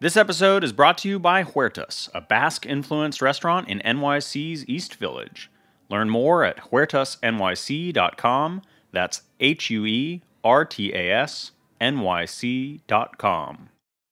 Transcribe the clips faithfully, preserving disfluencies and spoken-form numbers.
This episode is brought to you by Huertas, a Basque-influenced restaurant in N Y C's East Village. Learn more at huertas n y c dot com. That's H U E R T A S N Y C dot com.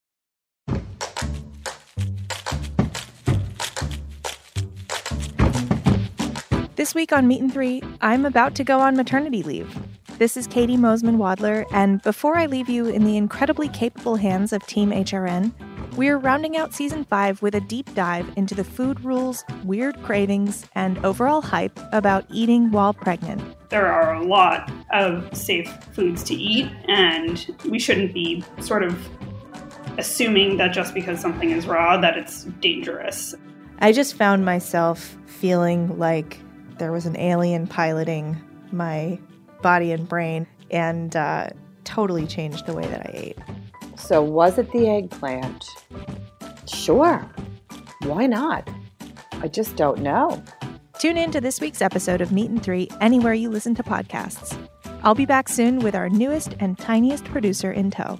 This week on Meat and Three, I'm about to go on maternity leave. This is Katie Mosman-Wadler, and before I leave you in the incredibly capable hands of Team H R N, we're rounding out Season five with a deep dive into the food rules, weird cravings, and overall hype about eating while pregnant. There are a lot of safe foods to eat, and we shouldn't be sort of assuming that just because something is raw that it's dangerous. I just found myself feeling like there was an alien piloting my body and brain, and uh, totally changed the way that I ate. So was it the eggplant? Sure. Why not? I just don't know. Tune in to this week's episode of Meat and Three anywhere you listen to podcasts. I'll be back soon with our newest and tiniest producer in tow.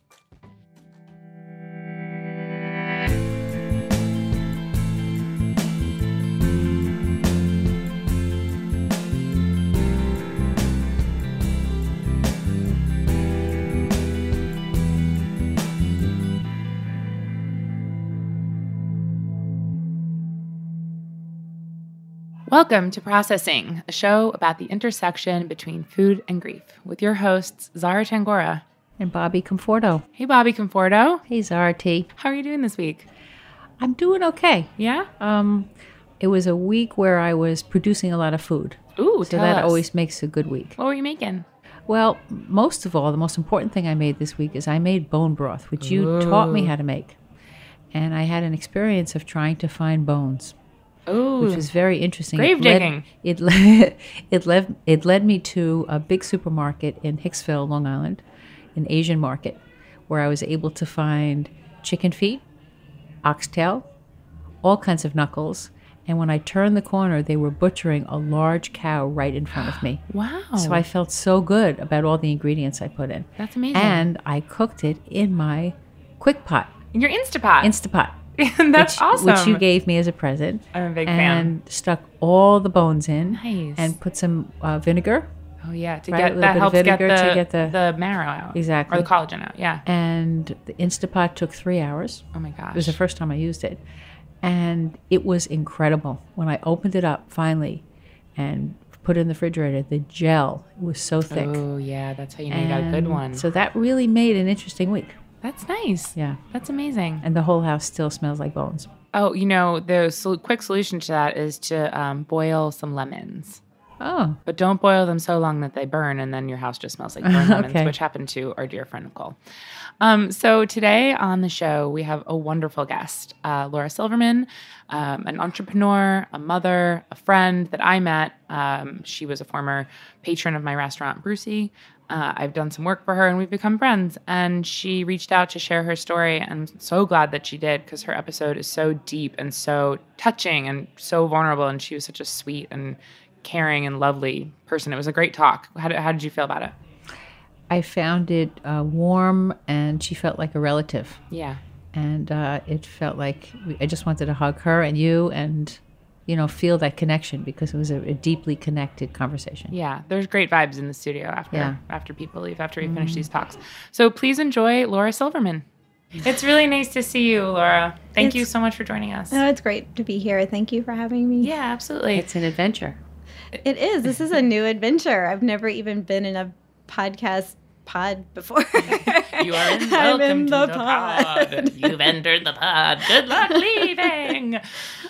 Welcome to Processing, a show about the intersection between food and grief, with your hosts, Zara Tangora and Bobby Conforto. Hey, Bobby Conforto. Hey, Zara T. How are you doing this week? I'm doing okay. Yeah? Um, it was a week where I was producing a lot of food. Ooh, so tell that us. always makes a good week. What were you making? Well, most of all, the most important thing I made this week is I made bone broth, which you Ooh. taught me how to make. And I had an experience of trying to find bones. Ooh. Which was very interesting. Grave it led, digging. It led, it led it led me to a big supermarket in Hicksville, Long Island, an Asian market, where I was able to find chicken feet, oxtail, all kinds of knuckles. And when I turned the corner, they were butchering a large cow right in front of me. Wow. So I felt so good about all the ingredients I put in. That's amazing. And I cooked it in my Quick Pot. In your Instapot. Instapot. That's which, awesome. Which you gave me as a present. I'm a big and fan. And stuck all the bones in. Nice. And put some uh, vinegar. Oh, yeah. To right? get a little that bit helps of get vinegar the, to get the, the marrow out. Exactly. Or the collagen out, yeah. And the Instapot took three hours. Oh, my gosh. It was the first time I used it. And it was incredible. When I opened it up, finally, and put it in the refrigerator, the gel was so thick. Oh, yeah. That's how you know and you got a good one. So that really made an interesting week. That's nice. Yeah. That's amazing. And the whole house still smells like bones. Oh, you know, the sol- quick solution to that is to um, boil some lemons. Oh. But don't boil them so long that they burn and then your house just smells like burned lemons, Okay. which happened to our dear friend Nicole. Um, so today on the show, we have a wonderful guest, uh, Laura Silverman, um, an entrepreneur, a mother, a friend that I met. Um, she was a former patron of my restaurant, Brucey. Uh, I've done some work for her and we've become friends. And she reached out to share her story. And I'm so glad that she did because her episode is so deep and so touching and so vulnerable. And she was such a sweet and caring and lovely person. It was a great talk. How did, how did you feel about it? I found it uh, warm, and she felt like a relative. Yeah. And uh, it felt like we, I just wanted to hug her and you and, you know, feel that connection because it was a, a deeply connected conversation. Yeah. There's great vibes in the studio after Yeah. after people leave, after we mm. finish these talks. So please enjoy Laura Silverman. It's really nice to see you, Laura. Thank it's, you so much for joining us. Oh, it's great to be here. Thank you for having me. Yeah, absolutely. It's an adventure. It is. This is a new adventure. I've never even been in a podcast pod before. You are in, I'm welcome in to the, the pod. pod. You've entered the pod. Good luck leaving.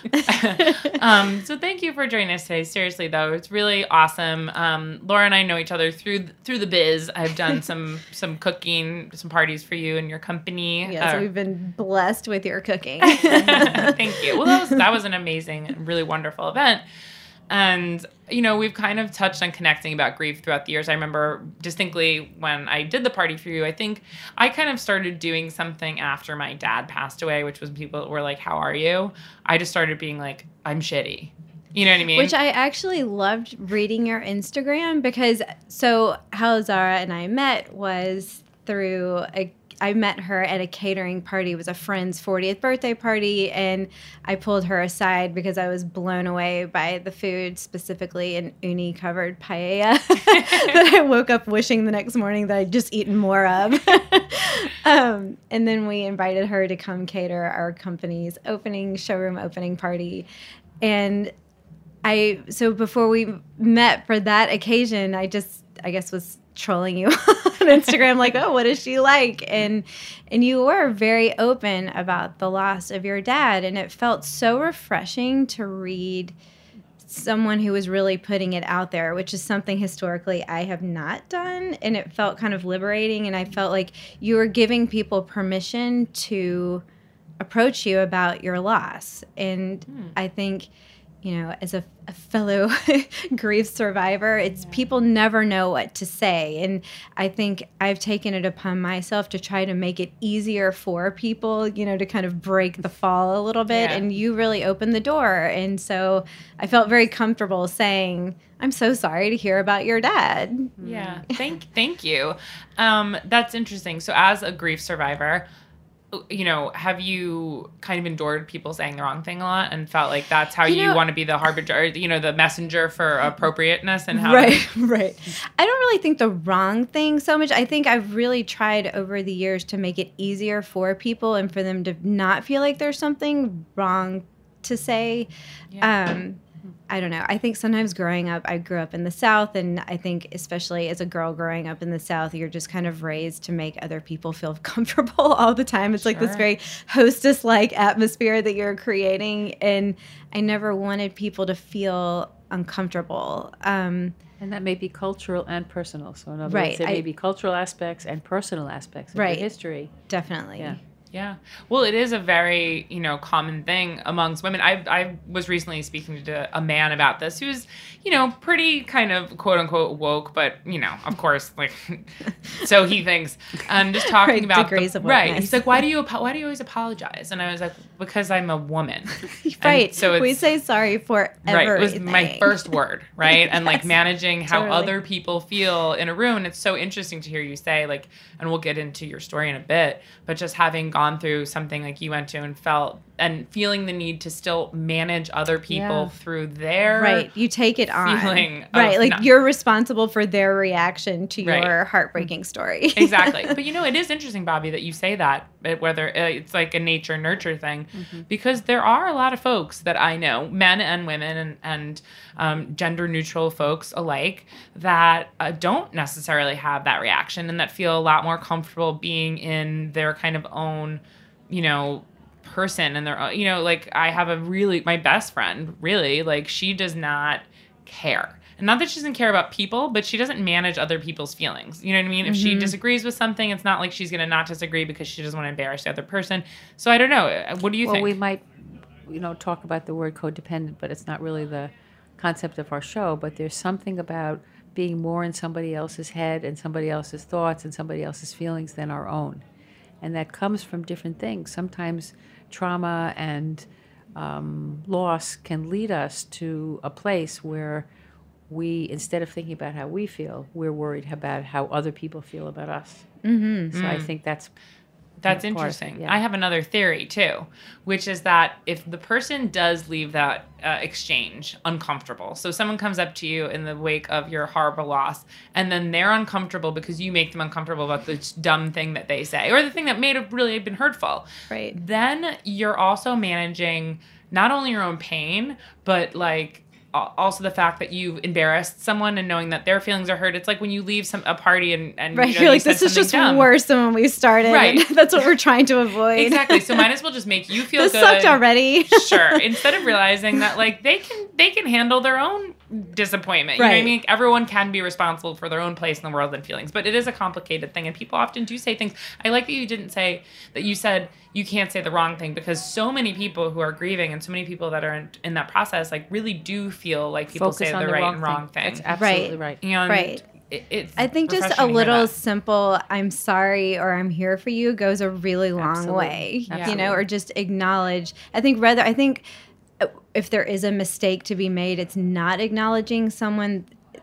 um, so thank you for joining us today. Seriously, though, it's really awesome. Um, Laura and I know each other through through the biz. I've done some some cooking, some parties for you and your company. Yeah, so uh, we've been blessed with your cooking. Thank you. Well, that was that was an amazing, really wonderful event. And, you know, we've kind of touched on connecting about grief throughout the years. I remember distinctly when I did the party for you, I think I kind of started doing something after my dad passed away, which was people were like, how are you? I just started being like, I'm shitty. You know what I mean? Which I actually loved reading your Instagram because, so how Zara and I met was through a I met her at a catering party. It was a friend's fortieth birthday party, and I pulled her aside because I was blown away by the food, specifically an uni covered paella that I woke up wishing the next morning that I'd just eaten more of. um, and then we invited her to come cater our company's opening showroom opening party, and I so before we met for that occasion, I just I guess was trolling you on Instagram, like, oh, what is she like? And and you were very open about the loss of your dad, and it felt so refreshing to read someone who was really putting it out there, which is something historically I have not done, and it felt kind of liberating. And I felt like you were giving people permission to approach you about your loss, and hmm. I think, you know, as a, a fellow grief survivor, it's yeah. people never know what to say. And I think I've taken it upon myself to try to make it easier for people, you know, to kind of break the fall a little bit. Yeah. And you really opened the door. And so I felt very comfortable saying, I'm so sorry to hear about your dad. Yeah. Thank, thank you. Um, that's interesting. So as a grief survivor, you know, have you kind of endured people saying the wrong thing a lot and felt like that's how you, you know, want to be the harbinger, you know, the messenger for appropriateness and how right, to- right. I don't really think the wrong thing so much. I think I've really tried over the years to make it easier for people and for them to not feel like there's something wrong to say. Yeah. Um, I don't know. I think sometimes growing up, I grew up in the South, and I think especially as a girl growing up in the South, you're just kind of raised to make other people feel comfortable all the time. It's sure. like this very hostess-like atmosphere that you're creating, and I never wanted people to feel uncomfortable. Um, and that may be cultural and personal. So in other right, words, there I, may be cultural aspects and personal aspects of right, your history. Definitely. Yeah. Yeah. Well, it is a very, you know, common thing amongst women. I I was recently speaking to a man about this who's, you know, pretty kind of quote unquote woke, but, you know, of course, like, so he thinks, um, just talking right, about, degrees the, of right. wokeness. He's like, why do you, why do you always apologize? And I was like, because I'm a woman. right. And so it's, we say sorry for everything. Right. It was my first word, right? And yes, like managing how totally. other people feel in a room. And it's so interesting to hear you say, like, and we'll get into your story in a bit, but just having gone through something like you went to and felt and feeling the need to still manage other people yeah. through their right. You take it on. Feeling right. Like not, you're responsible for their reaction to right. your heartbreaking story. Exactly. But you know, it is interesting, Bobby, that you say that, whether it's like a nature nurture thing, mm-hmm. because there are a lot of folks that I know, men and women and, and um, gender neutral folks alike, that uh, don't necessarily have that reaction and that feel a lot more comfortable being in their kind of own, you know, person and their, you know, like I have a really, my best friend, really, like she does not care. And not that she doesn't care about people, but she doesn't manage other people's feelings. You know what I mean? If mm-hmm. she disagrees with something, it's not like she's going to not disagree because she doesn't want to embarrass the other person. So I don't know. What do you well, think? Well, we might, you know, talk about the word codependent, but it's not really the concept of our show. But there's something about being more in somebody else's head and somebody else's thoughts and somebody else's feelings than our own. And that comes from different things. Sometimes trauma and um, loss can lead us to a place where we, instead of thinking about how we feel, we're worried about how other people feel about us. Mm-hmm. So mm. I think that's That's you know, interesting. Part, yeah. I have another theory, too, which is that if the person does leave that uh, exchange uncomfortable, so someone comes up to you in the wake of your horrible loss, and then they're uncomfortable because you make them uncomfortable about this dumb thing that they say, or the thing that may have really been hurtful, right? Then you're also managing not only your own pain, but, like, also the fact that you've embarrassed someone and knowing that their feelings are hurt. It's like when you leave some a party and, and right. you know, You're you like, this is just dumb. worse than when we started. Right. That's what we're trying to avoid. Exactly. So might as well just make you feel this good. This sucked already. Sure. Instead of realizing that like they can they can handle their own disappointment. You right. know what I mean? Everyone can be responsible for their own place in the world and feelings. But it is a complicated thing, and people often do say things. I like that you didn't say that you said you can't say the wrong thing, because so many people who are grieving and so many people that are in, in that process like really do feel like people Focus say on the, the right wrong and wrong thing. thing. That's absolutely right. right. And right. It, it's I think just a refreshing to hear little that. simple I'm sorry or I'm here for you goes a really long Absolutely. way. Absolutely. You know, or just acknowledge. I think rather I think if there is a mistake to be made, it's not acknowledging someone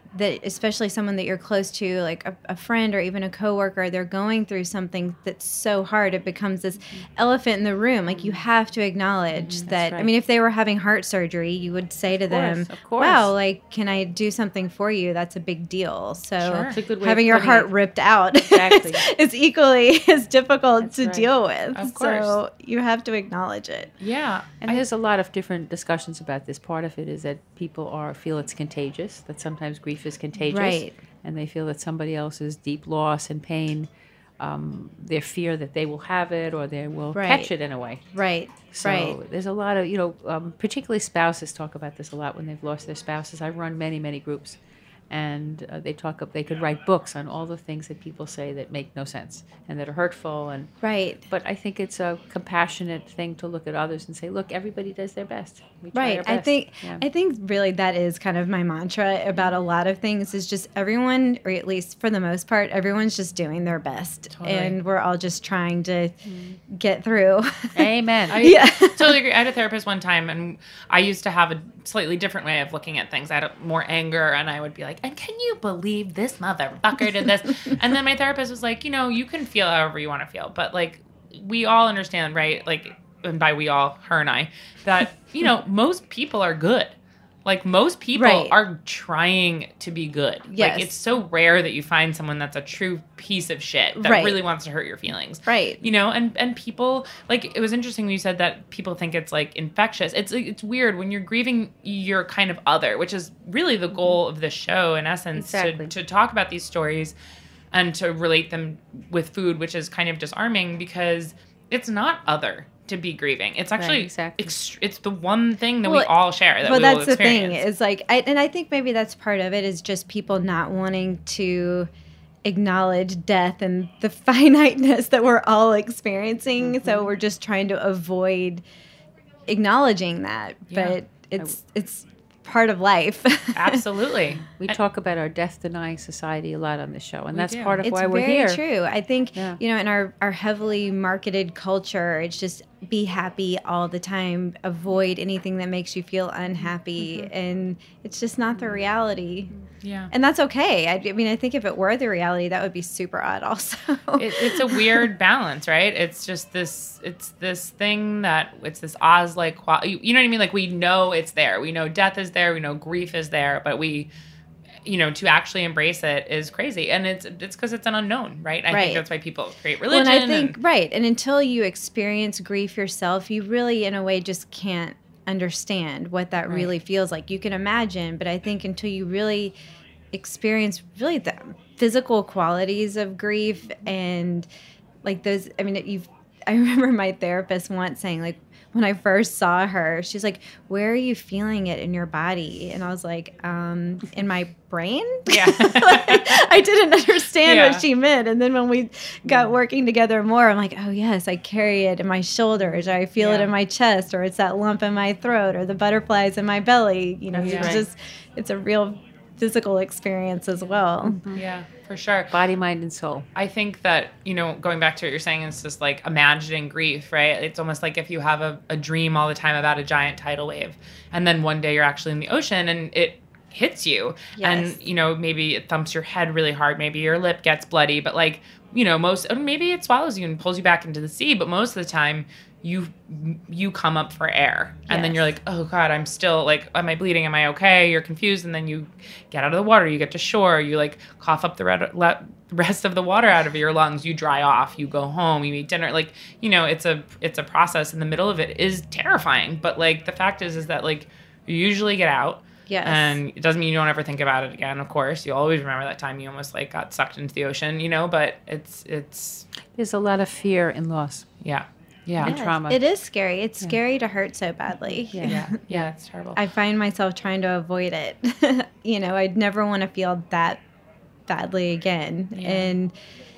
that especially someone that you're close to, like a, a friend or even a coworker, they're going through something that's so hard, it becomes this elephant in the room. Like you have to acknowledge Mm, that. right. I mean, if they were having heart surgery, you would say to them, course, of course. wow, like, can I do something for you? That's a big deal. So Sure. It's a good way of having your putting heart it. ripped out Exactly. is equally as difficult That's to right. deal with. Of course. So you have to acknowledge it. Yeah. And there's a lot of different discussions about this. Part of it is that people are feel it's contagious, that sometimes grief is contagious. Right. And they feel that somebody else's deep loss and pain, um, their fear that they will have it or they will Right. catch it in a way. Right. So right. there's a lot of, you know, um, particularly spouses talk about this a lot when they've lost their spouses. I've run many, many groups. And uh, they talk up. They could write books on all the things that people say that make no sense and that are hurtful. And Right. but I think it's a compassionate thing to look at others and say, look, everybody does their best. We try Right. our I best. think Yeah. I think really that is kind of my mantra about a lot of things is just everyone, or at least for the most part, everyone's just doing their best. Totally. And we're all just trying to get through. Amen. I Yeah. totally agree. I had a therapist one time, and I used to have a slightly different way of looking at things. I had more anger, and I would be like, and can you believe this motherfucker did this? And then my therapist was like, you know, you can feel however you want to feel, but like, we all understand, right? Like, and by we all, her and I, that, you know, most people are good. Like, most people Right. are trying to be good. Yes. Like, it's so rare that you find someone that's a true piece of shit that Right. really wants to hurt your feelings. Right. You know, and, and people, like, it was interesting when you said that people think it's, like, infectious. It's it's weird. When you're grieving, you're kind of other, which is really the goal of the show, in essence, Exactly. to, to talk about these stories and to relate them with food, which is kind of disarming because it's not other to be grieving. It's actually, exactly. ext- it's the one thing that we Well, all share that well, we that's will the thing. experience. Is like, I, and I think maybe that's part of it is just people not wanting to acknowledge death and the finiteness that we're all experiencing. Mm-hmm. So we're just trying to avoid acknowledging that. Yeah. But it's it's part of life. Absolutely. We talk about our death-denying society a lot on the show, and We that's do. part of It's why we're very here. true. I think, Yeah. you know, in our, our heavily marketed culture, it's just be happy all the time, avoid anything that makes you feel unhappy. Mm-hmm. And it's just not the reality. Yeah. And that's okay. I, I mean, I think if it were the reality, that would be super odd also. it, it's a weird balance, right? It's just this, it's this thing that it's this Oz-like quality. You, you know what I mean? Like, we know it's there. We know death is there. We know grief is there, but we, you know, to actually embrace it is crazy. And it's, it's because it's an unknown, right? I Right. think that's why people create Well, religion. and I think, and, right. And until you experience grief yourself, you really, in a way, just can't understand what that Right. really feels like. You can imagine, but I think until you really experience really the physical qualities of grief and like those, I mean, you've, I remember my therapist once saying, like, when I first saw her, she's like, where are you feeling it in your body? And I was like, um, in my brain? Yeah. Like, I didn't understand Yeah. what she meant. And then when we got working together more, I'm like, oh, yes, I carry it in my shoulders, or I feel it Yeah. in my chest, or it's that lump in my throat, or the butterflies in my belly. You know, That's it's right. just, it's a real physical experience as well. yeah, for sure. Body, mind, and soul. I think that, you know, going back to what you're saying, it's just like imagining grief, right? It's almost like if you have a, a dream all the time about a giant tidal wave, and then one day you're actually in the ocean and it hits you. Yes. And, you know, maybe it thumps your head really hard. Maybe your lip gets bloody, but like, you know, most, or maybe it swallows you and pulls you back into the sea, but most of the time you you come up for air, and then Yes. you're like, oh God, I'm still like, am I bleeding? Am I okay? You're confused, and then you get out of the water, you get to shore, you like cough up the red, le- rest of the water out of your lungs, you dry off, you go home, you eat dinner. Like, you know, it's a it's a process, and the middle of it is terrifying. But like the fact is, is that like you usually get out. Yes. And it doesn't mean you don't ever think about it again, of course. You always remember that time you almost like got sucked into the ocean, you know, but it's it's There's a lot of fear and loss. yeah. Yeah. And Yes, trauma. It is scary. It's scary to hurt so badly. Yeah. Yeah. Yeah, it's terrible. I find myself trying to avoid it. You know, I'd never want to feel that badly again. Yeah. And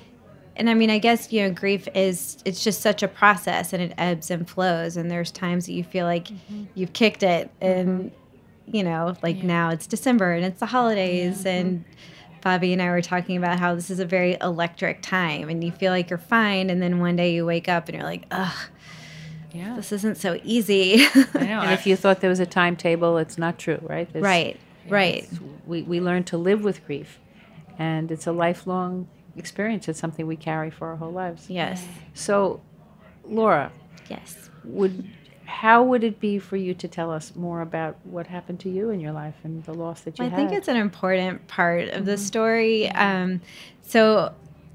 and I mean, I guess, you know, grief is, it's just such a process, and it ebbs and flows, and there's times that you feel like you've kicked it, and you know, like Yeah. now it's December and it's the holidays, and Bobby and I were talking about how this is a very electric time, and you feel like you're fine, and then one day you wake up and you're like, ugh, yeah. this isn't so easy. I know. And if you thought there was a timetable, it's not true, right? There's- Right. Right. It's- We, we learn to live with grief, and it's a lifelong experience. It's something we carry for our whole lives. Yes. So, Laura, Yes. would how would it be for you to tell us more about what happened to you in your life and the loss that you I had? think it's an important part of the story. Um, so,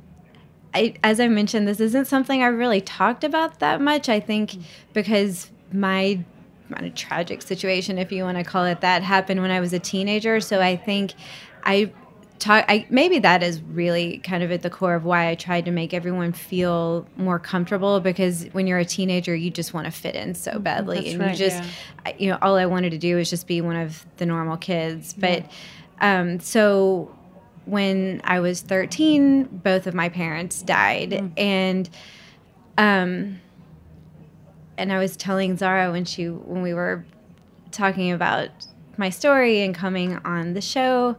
I, as I mentioned, this isn't something I really talked about that much. I think because my kind of tragic situation, if you want to call it that, happened when I was a teenager. So I think I talk. I maybe that is really kind of at the core of why I tried to make everyone feel more comfortable. Because when you're a teenager, you just want to fit in so badly, That's and right, you just, yeah. I, you know, all I wanted to do was just be one of the normal kids. But um, so. When I was thirteen, both of my parents died, Mm. and um, and I was telling Zara when she when we were talking about my story and coming on the show,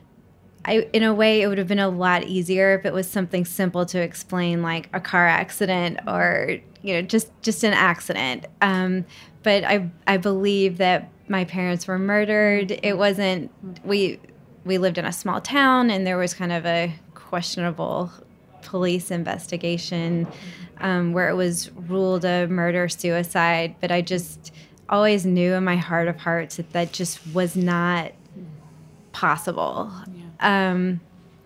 I in a way it would have been a lot easier if it was something simple to explain, like a car accident or you know just just an accident. Um, but I I believe that my parents were murdered. It wasn't we. We lived in a small town, and there was kind of a questionable police investigation um, where it was ruled a murder-suicide. But I just always knew in my heart of hearts that that just was not possible. Yeah. Um,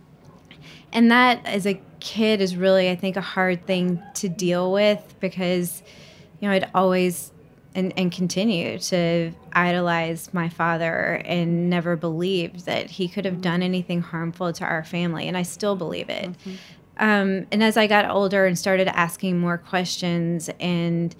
and that, as a kid, is really, I think, a hard thing to deal with because, you know, I'd always... And, and continue to idolize my father and never believed that he could have done anything harmful to our family. And I still believe it. Mm-hmm. Um, and as I got older and started asking more questions and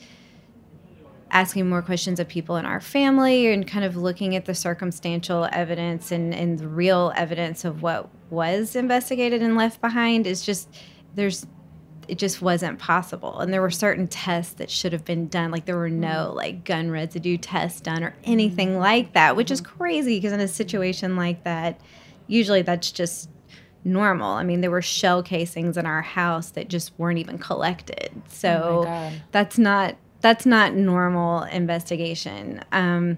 asking more questions of people in our family and kind of looking at the circumstantial evidence and, and the real evidence of what was investigated and left behind, is just, there's it just wasn't possible. And there were certain tests that should have been done. Like there were no like gun residue tests done or anything like that, which is crazy because in a situation like that, usually that's just normal. I mean, there were shell casings in our house that just weren't even collected. So Oh my God. that's not, that's not normal investigation. Um,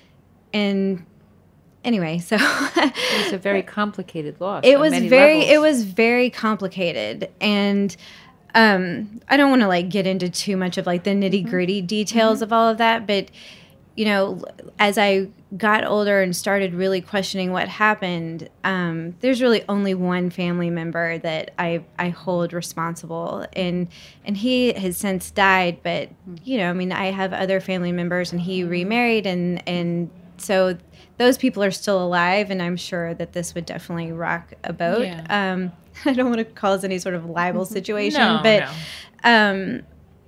and anyway, so It was a very complicated loss. it on was many very levels. it was very complicated, and um I don't want to like get into too much of like the nitty-gritty details mm-hmm. of all of that, but you know, as I got older and started really questioning what happened, um there's really only one family member that I I hold responsible, and and he has since died, but you know, I mean, I have other family members, and he remarried, and and so those people are still alive, and I'm sure that this would definitely rock a boat. Yeah. Um, I don't want to cause any sort of libel situation, No, but no. um,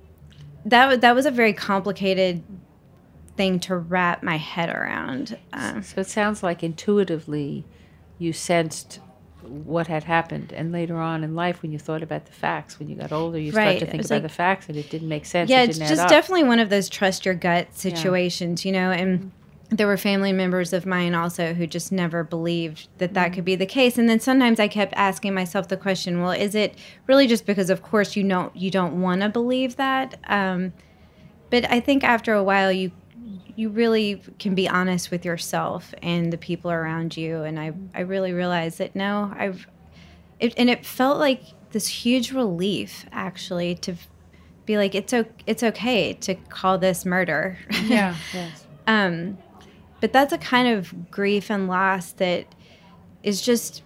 that wa- that was a very complicated thing to wrap my head around. Um, So it sounds like intuitively you sensed what had happened, and later on in life when you thought about the facts, when you got older, you Right. start to It think was about like- the facts, and it didn't make sense. yeah, it it's didn't just add up. definitely one of those trust your gut situations, you know, and there were family members of mine also who just never believed that that could be the case. And then sometimes I kept asking myself the question, well, is it really just because, of course, you don't you don't want to believe that? Um, but I think after a while, you you really can be honest with yourself and the people around you. And I, I really realized that, no, I've it, and it felt like this huge relief, actually, to be like, it's, o- it's okay to call this murder. Yeah. Yes. Um, but that's a kind of grief and loss that is just,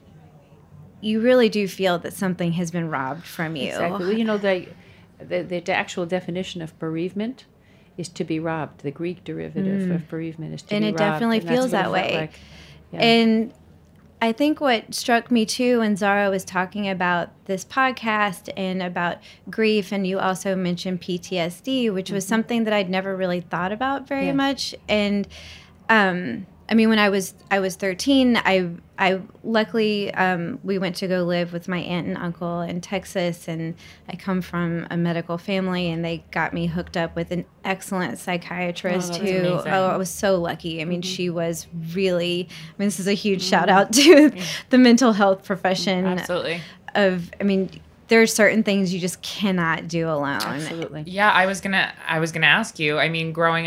you really do feel that something has been robbed from you. Exactly. Well, you know, the, the, the actual definition of bereavement is to be robbed. The Greek derivative of bereavement is to And be it robbed. definitely and that's feels what it that felt way. like. Yeah. And I think what struck me too when Zara was talking about this podcast and about grief, and you also mentioned P T S D, which was something that I'd never really thought about very Yeah. much. And um, I mean, when I was I was thirteen, I I luckily um, we went to go live with my aunt and uncle in Texas, and I come from a medical family, and they got me hooked up with an excellent psychiatrist Oh, that's who amazing. oh I was so lucky. I mean, she was really. I mean, this is a huge shout out to the mental health profession. Absolutely. Of I mean, there are certain things you just cannot do alone. Absolutely. Yeah, I was gonna I was gonna ask you. I mean, growing up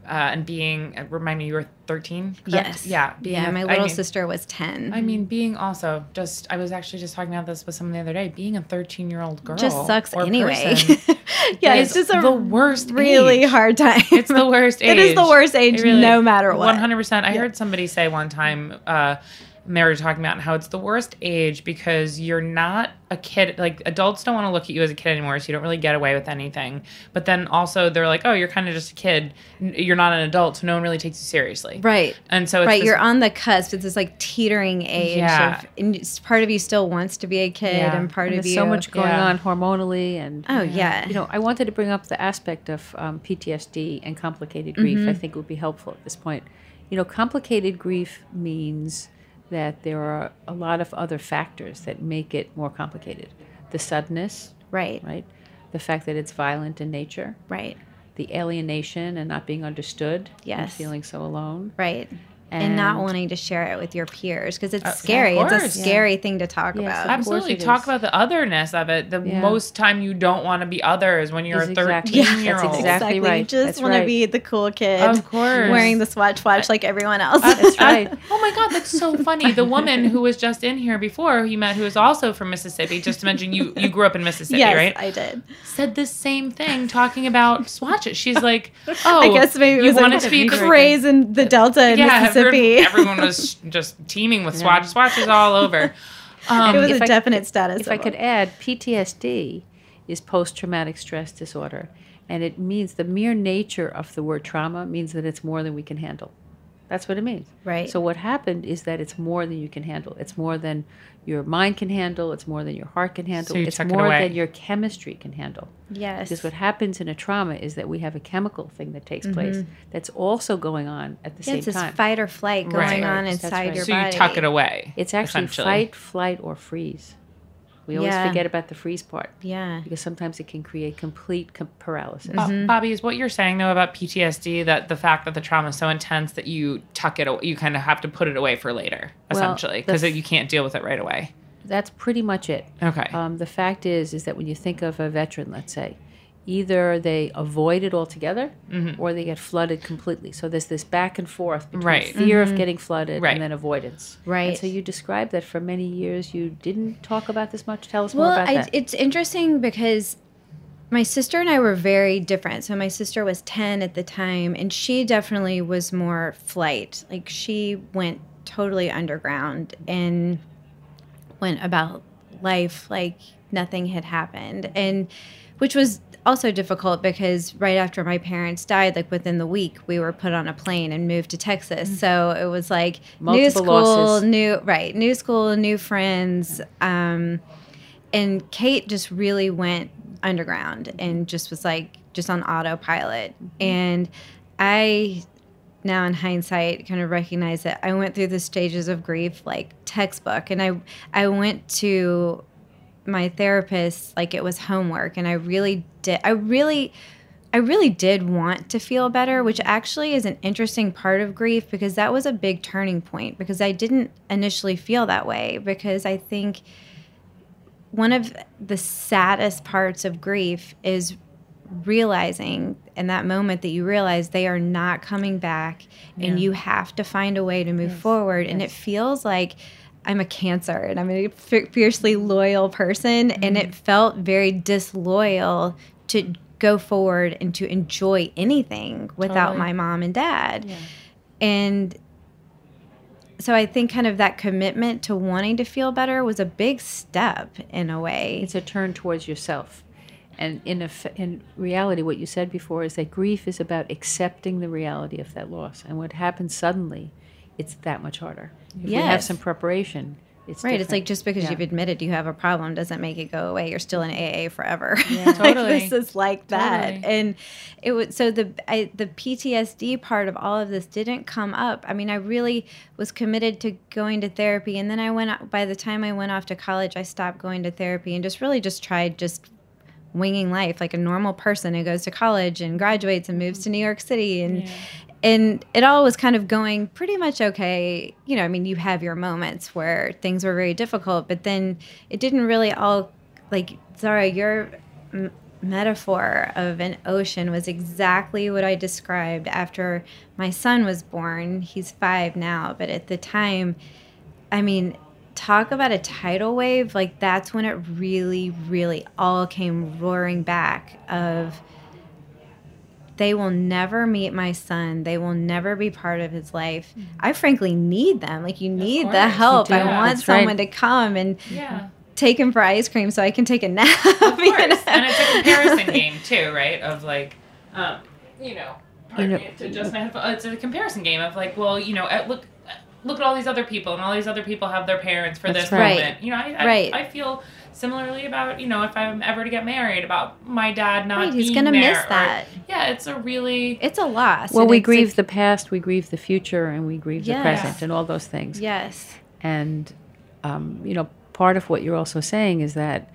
and being, uh, remind me, you were thirteen, correct? Yes. Yeah. Being Yeah, a- my I little mean- sister was ten. I mean, being also just, I was actually just talking about this with someone the other day, being a thirteen-year-old girl. just sucks or anyway. person yeah, is it's just a the worst really age. hard time. It's the worst age. It is the worst age, It really- no matter what. one hundred percent. I heard somebody say one time, uh, and they were talking about how it's the worst age because you're not a kid. Like, adults don't want to look at you as a kid anymore, so you don't really get away with anything. But then also they're like, oh, you're kind of just a kid. N- You're not an adult, so no one really takes you seriously. Right. And so it's right, this- you're on the cusp. It's this like teetering age. Yeah. Of, and it's- part of you still wants to be a kid, Yeah. and part And of there's you. so much going Yeah. on hormonally and Oh yeah. you know, I wanted to bring up the aspect of um, P T S D and complicated grief. Mm-hmm. I think would be helpful at this point. You know, complicated grief means that there are a lot of other factors that make it more complicated. The suddenness, right. right? The fact that it's violent in nature, Right. the alienation and not being understood, and Yes. feeling so alone. Right. And, not And- wanting to share it with your peers because it's Uh, scary. of It's a course. scary thing to talk Yes, about. of course Absolutely. it Talk is. about the otherness of it. The Yeah. most time you don't want to be other is when you're Is a exactly- thirteen year that's old. exactly right. You just That's want to right. be the cool kid. Of course. Wearing the Swatch watch like everyone else. That's right. Oh my God, that's so funny. The woman who was just in here before, who you met, who is also from Mississippi, just to mention you, you grew up in Mississippi, yes, right? I did. Said the same thing talking about swatches. She's like, oh, I guess maybe it you was wanted a to be craze in the Delta in yeah, Mississippi. Everyone, everyone was just teeming with swatches, swatches all over. Um, it was if a I- definite status. If I could symbol. add, P T S D is post-traumatic stress disorder, and it means the mere nature of the word trauma means that it's more than we can handle. That's what it means. Right. So what happened is that it's more than you can handle. It's more than your mind can handle. It's more than your heart can handle. So you it's tuck it more away. than your chemistry can handle. Yes. Because what happens in a trauma is that we have a chemical thing that takes place that's also going on at the yeah, same it's this time. fight or flight going Right. on That's inside right. your so body. you tuck it away. It's actually essentially. fight, flight, or freeze. We always Yeah. forget about the freeze part. Yeah. Because sometimes it can create complete com- paralysis. Bo- Bobby, is what you're saying though about P T S D that the fact that the trauma is so intense that you tuck it, aw- you kind of have to put it away for later, Well, essentially, the because f- you can't deal with it right away. That's pretty much it. Okay. Um, the fact is, is that when you think of a veteran, let's say, either they avoid it altogether or they get flooded completely. So there's this back and forth between Right. fear of getting flooded Right. and then avoidance. Right. And so you described that for many years you didn't talk about this much. Tell us more Well, about I, that. it's interesting because my sister and I were very different. So my sister was ten at the time, and she definitely was more flight. Like she went totally underground and went about life like nothing had happened, and which was also difficult because right after my parents died, like within the week, we were put on a plane and moved to Texas. So it was like new Multiple school, losses. new right, new school, new friends. Um, and Kate just really went underground and just was like just on autopilot. And I now in hindsight kind of recognize that I went through the stages of grief like textbook, and I I went to my therapist like it was homework, and I really did I really I really did want to feel better, which actually is an interesting part of grief because that was a big turning point because I didn't initially feel that way because I think one of the saddest parts of grief is realizing in that moment that you realize they are not coming back and you have to find a way to move forward. And it feels like I'm a Cancer and I'm a f- fiercely loyal person. And it felt very disloyal to go forward and to enjoy anything without Totally. my mom and dad. And so I think kind of that commitment to wanting to feel better was a big step in a way. It's a turn towards yourself. And in, a, in reality, what you said before is that grief is about accepting the reality of that loss. And what happens suddenly, it's that much harder. If we have Yes. some preparation, it's Right, it's different. like just because Yeah. you've admitted you have a problem doesn't make it go away. You're still in A A forever. Like, Totally. this is like that, Totally. and it was so the I, the P T S D part of all of this didn't come up. I mean, I really was committed to going to therapy, and then I went. out- By the time I went off to college, I stopped going to therapy and just really just tried just winging life like a normal person who goes to college and graduates and moves to New York City and. And it all was kind of going pretty much okay. You know, I mean, you have your moments where things were very difficult, but then it didn't really all, like, Zara, you're m- metaphor of an ocean was exactly what I described after my son was born. He's five now, but at the time, I mean, talk about a tidal wave. Like, that's when it really, really all came roaring back of, they will never meet my son. They will never be part of his life. I frankly need them. Like, you need course, the help. you do. I want That's someone right. to come and Yeah. take him for ice cream so I can take a nap. Of course. you know? And it's a comparison game too, right? Of like, um, you know, pardon You know- me, to just my headphone- it's a comparison game of like, well, you know, at, look, look at all these other people, and all these other people have their parents for That's this right. moment. You know, I, I, Right. I feel similarly about, you know, if I'm ever to get married, about my dad not Right, he's being gonna there, miss or- that. yeah, it's a really It's a loss. Well, and we it's grieve a- the past, we grieve the future, and we grieve Yes. the present, and all those things. Yes. And, um, you know, part of what you're also saying is that,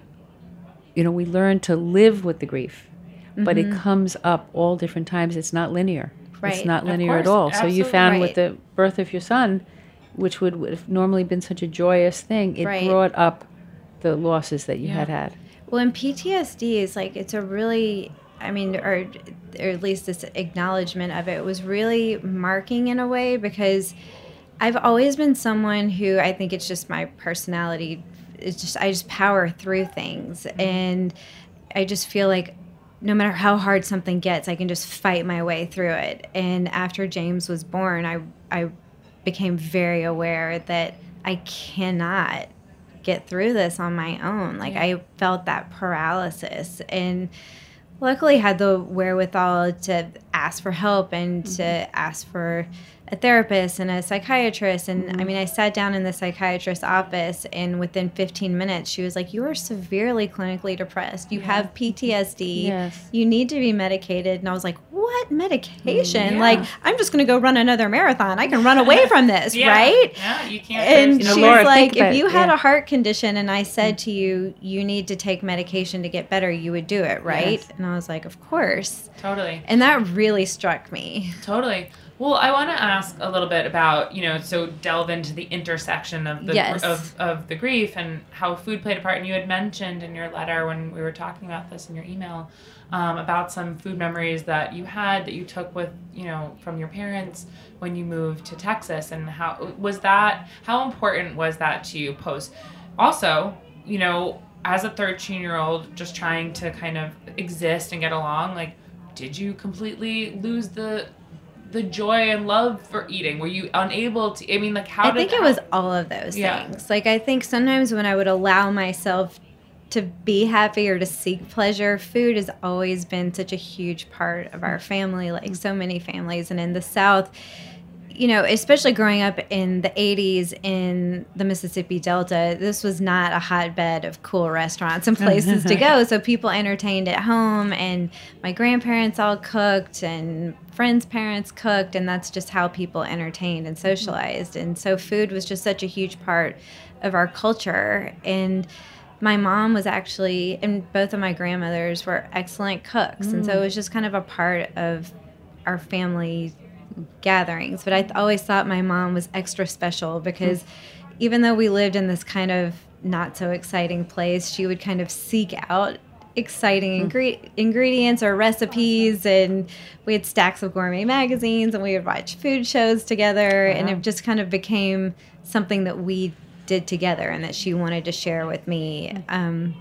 you know, we learn to live with the grief, but it comes up all different times. It's not linear. Mm-hmm. Right. It's not Of linear at course, all. So you absolutely. found Right. with the birth of your son, which would, would have normally been such a joyous thing, it Right. brought up the losses that you Yeah. had had. Well, and P T S D is like, it's a really, I mean, or, or at least this acknowledgement of it was really marking in a way, because I've always been someone who, I think it's just my personality. It's just, I just power through things. And I just feel like no matter how hard something gets, I can just fight my way through it. And after James was born, I, I became very aware that I cannot get through this on my own. Like, I felt that paralysis, and luckily had the wherewithal to ask for help and to ask for a therapist and a psychiatrist. And I mean, I sat down in the psychiatrist's office, and within fifteen minutes, she was like, you are severely clinically depressed. You have P T S D. Yes. You need to be medicated. And I was like, what medication? Yeah. Like, I'm just going to go run another marathon. I can run away from this, yeah, right? Yeah, you can't. And there's know, she no- Laura, was like, think about if it, you had yeah. a heart condition and I said to you, you need to take medication to get better, you would do it, right? Yes. And I was like, of course. totally. And that really struck me. Totally. Well, I want to ask a little bit about, you know, so delve into the intersection of the Yes. of, of the grief and how food played a part. And you had mentioned in your letter when we were talking about this in your email um, about some food memories that you had that you took with, you know, from your parents when you moved to Texas, and how was that, how important was that to you post? Also, you know, as a thirteen-year-old just trying to kind of exist and get along, like, did you completely lose the the joy and love for eating? Were you unable to, I mean, like, how I did think it how- was all of those Yeah. things. Like, I think sometimes when I would allow myself to be happy or to seek pleasure, food has always been such a huge part of our family, like so many families. And in the South, you know, especially growing up in the eighties in the Mississippi Delta, this was not a hotbed of cool restaurants and places to go. So people entertained at home, and my grandparents all cooked, and friends' parents cooked, and that's just how people entertained and socialized. And so food was just such a huge part of our culture. And my mom was actually, and both of my grandmothers were excellent cooks. And so it was just kind of a part of our family gatherings. But I th- always thought my mom was extra special because even though we lived in this kind of not so exciting place, she would kind of seek out exciting ingre- ingredients or recipes, and we had stacks of gourmet magazines, and we would watch food shows together, and it just kind of became something that we did together and that she wanted to share with me. Um,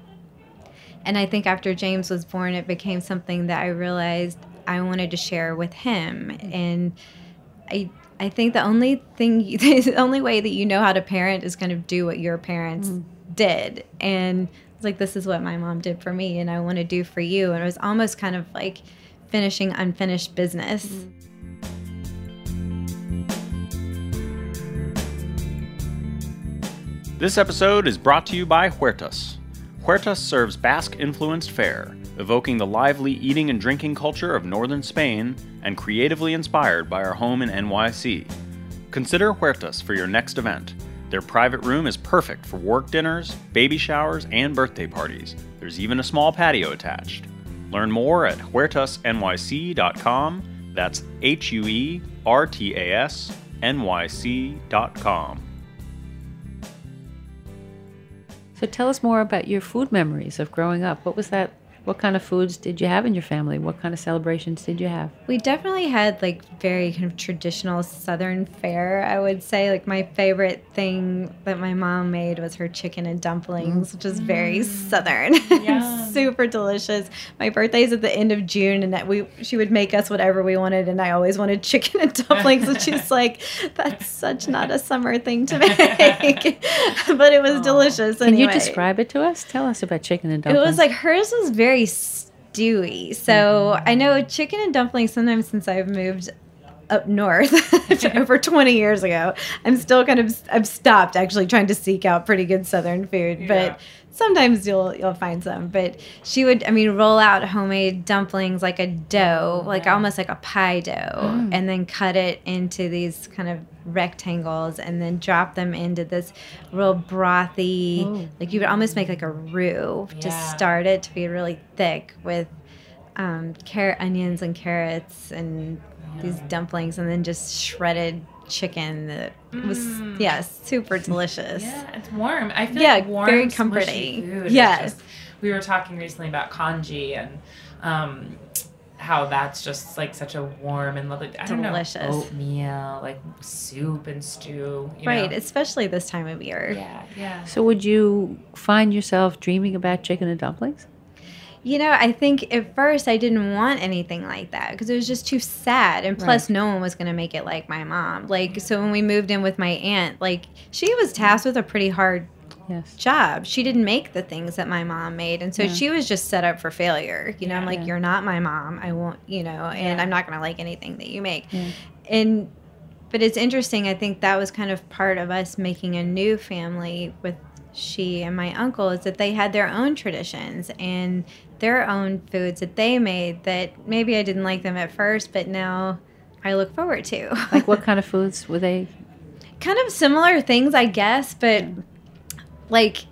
and I think after James was born, it became something that I realized I wanted to share with him. And I I think the only thing, you, the only way that you know how to parent is kind of do what your parents mm. did. And it's like, this is what my mom did for me, and I want to do for you. And it was almost kind of like finishing unfinished business. Mm. This episode is brought to you by Huertas. Huertas serves Basque-influenced fare, evoking the lively eating and drinking culture of northern Spain and creatively inspired by our home in N Y C. Consider Huertas for your next event. Their private room is perfect for work dinners, baby showers, and birthday parties. There's even a small patio attached. Learn more at huertas n y c dot com. That's H U E R T A S N Y C dot com. So tell us more about your food memories of growing up. What was that What kind of foods did you have in your family? What kind of celebrations did you have? We definitely had like very kind of traditional Southern fare, I would say. Like my favorite thing that my mom made was her chicken and dumplings, which is very Southern. Yum. Super delicious. My birthday's at the end of June, and that we she would make us whatever we wanted, and I always wanted chicken and dumplings. And she's like, "That's such not a summer thing to make," but it was Aw. delicious. Can anyway. you describe it to us? Tell us about chicken and It dumplings. was like hers was very stewy. So Mm-hmm. I know chicken and dumplings sometimes since I've moved up north over twenty years ago, I'm still kind of I've stopped actually trying to seek out pretty good Southern food, Yeah. but sometimes you'll you'll find some. But she would, I mean, roll out homemade dumplings like a dough, like Yeah. almost like a pie dough, and then cut it into these kind of rectangles, and then drop them into this real brothy, Ooh. like you would almost make like a roux to Yeah. start it to be really thick with um, carrot, onions, and carrots, and these dumplings, and then just shredded chicken. That was Mm. yeah, super delicious. Yeah, it's warm. I feel Yeah, like warm, very smushy comforting. food is Yes. just- we were talking recently about congee and um, how that's just like such a warm and lovely. I don't Delicious. know, oatmeal, like soup and stew. You Right, know? especially this time of year. Yeah, yeah. So would you find yourself dreaming about chicken and dumplings? You know, I think at first I didn't want anything like that because it was just too sad. And plus, Right. no one was going to make it like my mom. Like, so when we moved in with my aunt, like, she was tasked with a pretty hard Yes. job. She didn't make the things that my mom made. And so Yeah. she was just set up for failure. You know, I'm like, Yeah. you're not my mom. I won't, you know, and Yeah. I'm not going to like anything that you make. Yeah. And, but it's interesting. I think that was kind of part of us making a new family with she and my uncle, is that they had their own traditions and their own foods that they made that maybe I didn't like them at first, but now I look forward to. Like what kind of foods were they? Kind of similar things, I guess, but like,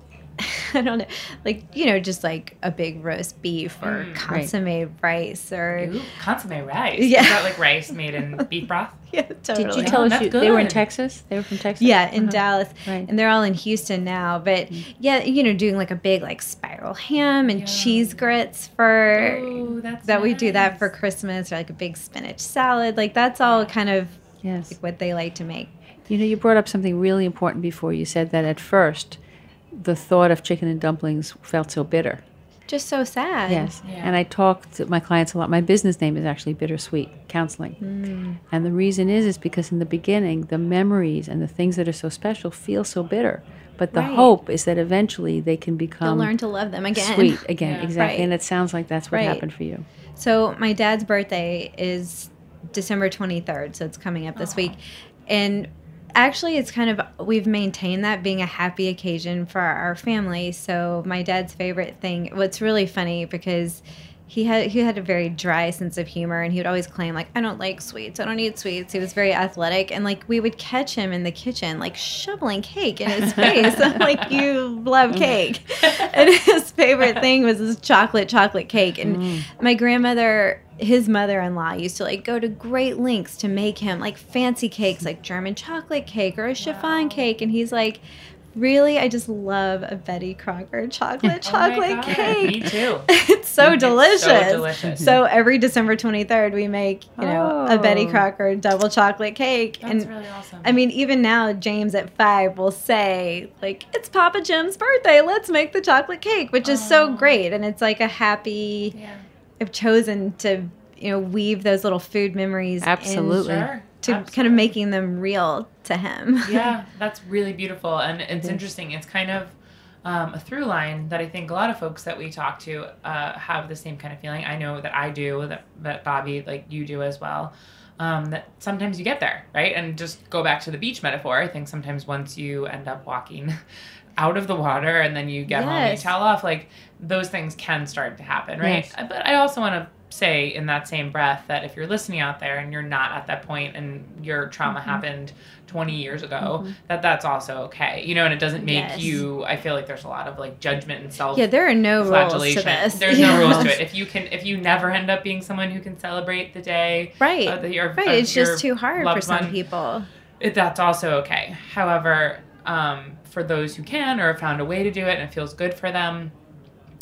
I don't know, like, you know, just like a big roast beef or Mm, consomme rice or, Ooh, consomme rice. Yeah. Is that like rice made in beef broth? yeah, totally. Did you Oh, tell us that's you, they were in good. Texas? They were from Texas? Yeah, in Uh-huh. Dallas. Right. And they're all in Houston now. But yeah, you know, doing like a big like spiral ham and Yeah. cheese grits for Ooh, that's that we do that nice. for Christmas, or like a big spinach salad. Like that's all kind of Yes. like what they like to make. You know, you brought up something really important before. You said that at first, the thought of chicken and dumplings felt so bitter. Just so sad. Yes. Yeah. And I talk to my clients a lot. My business name is actually Bittersweet Counseling. Mm. And the reason is, is because in the beginning, the memories and the things that are so special feel so bitter. But the Right. hope is that eventually they can They'll become learn to love them again. sweet again. Yeah. Exactly. Right. And it sounds like that's what Right. happened for you. So my dad's birthday is December twenty-third, so it's coming up this week. And actually it's kind of, we've maintained that being a happy occasion for our family. So my dad's favorite thing, what's really funny because he had he had a very dry sense of humor, and he would always claim like, I don't like sweets, I don't eat sweets. He was very athletic, and like we would catch him in the kitchen like shoveling cake in his face. I'm like, you love cake. And his favorite thing was this chocolate chocolate cake. And my grandmother, his mother-in-law, used to like go to great lengths to make him like fancy cakes, like German chocolate cake or a chiffon cake. And he's like, really, I just love a Betty Crocker chocolate Oh my chocolate God, cake. Me too. It's so It's so delicious. delicious. So every December twenty-third, we make, you know, a Betty Oh. Crocker double chocolate cake. That's and really awesome. I mean, even now, James at five will say, like, it's Papa Jim's birthday. Let's make the chocolate cake, which is so Oh. great. And it's like a happy, yeah. I've chosen to, you know, weave those little food memories Absolutely. Sure. into kind Absolutely. of making them real to him. Yeah, that's really beautiful. And it's interesting. It's kind of um, a through line that I think a lot of folks that we talk to uh, have the same kind of feeling. I know that I do, that, that Bobby, like you do as well. Um, that sometimes you get there, right? And just go back to the beach metaphor. I think sometimes once you end up walking out of the water and then you get home and you Yes. towel off, like those things can start to happen, right? Yes. But I also want to say in that same breath that if you're listening out there and you're not at that point and your trauma Mm-hmm. happened twenty years ago, that that's also okay. You know, and it doesn't make Yes. you, I feel like there's a lot of like judgment and self Yeah, there are no rules to flagellation. this. There's Yeah. no rules to it. If you can, if you never end up being someone who can celebrate the day, Right. uh, that your- Right. of It's your just too hard for loved some one, people. it, that's also okay. However, um, for those who can or have found a way to do it and it feels good for them,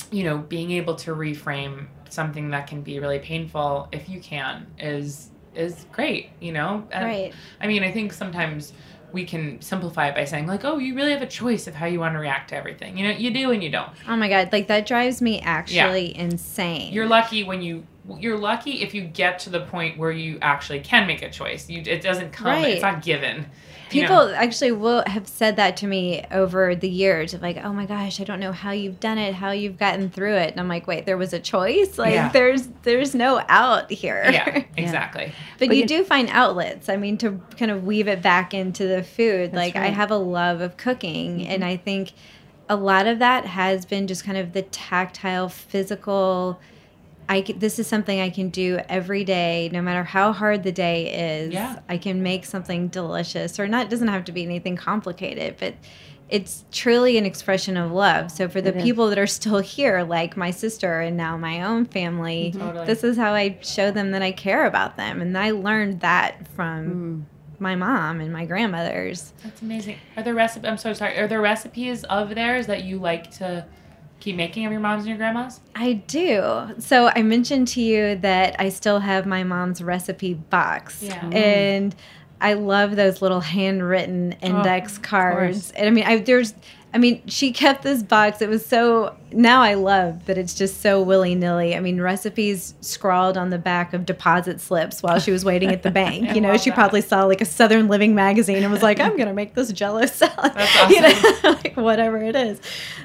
you know, being able to reframe something that can be really painful, if you can, is is great, you know? And, right. I mean, I think sometimes we can simplify it by saying, like, oh, you really have a choice of how you want to react to everything. You know, you do and you don't. Oh, my God. Like, that drives me actually yeah. insane. You're lucky when you... You're lucky if you get to the point where you actually can make a choice. You, it doesn't come... Right. It's not given. People know? actually will have said that to me over the years of like, oh my gosh, I don't know how you've done it, how you've gotten through it. And I'm like, wait, there was a choice? Like yeah. there's there's no out here. Yeah, exactly. yeah. But, but you, you do find outlets. I mean, to kind of weave it back into the food. Like right. I have a love of cooking. Mm-hmm. And I think a lot of that has been just kind of the tactile, physical... I can, this is something I can do every day, no matter how hard the day is. Yeah. I can make something delicious, or not. It doesn't have to be anything complicated, but it's truly an expression of love. So for the it people is. that are still here, like my sister and now my own family, totally. this is how I show them that I care about them. And I learned that from mm. my mom and my grandmothers. That's amazing. Are there recipe? I'm so sorry. Are there recipes of theirs that you like to keep making of your moms and your grandmas? I do. So I mentioned to you that I still have my mom's recipe box. Yeah. And I love those little handwritten index oh, cards. And I mean, I there's I mean, she kept this box. It was so, now I love that it's just so willy-nilly. I mean, recipes scrawled on the back of deposit slips while she was waiting at the bank. You know, she that. probably saw like a Southern Living magazine and was like, I'm going to make this Jell-O salad. That's awesome. You know, like whatever it is.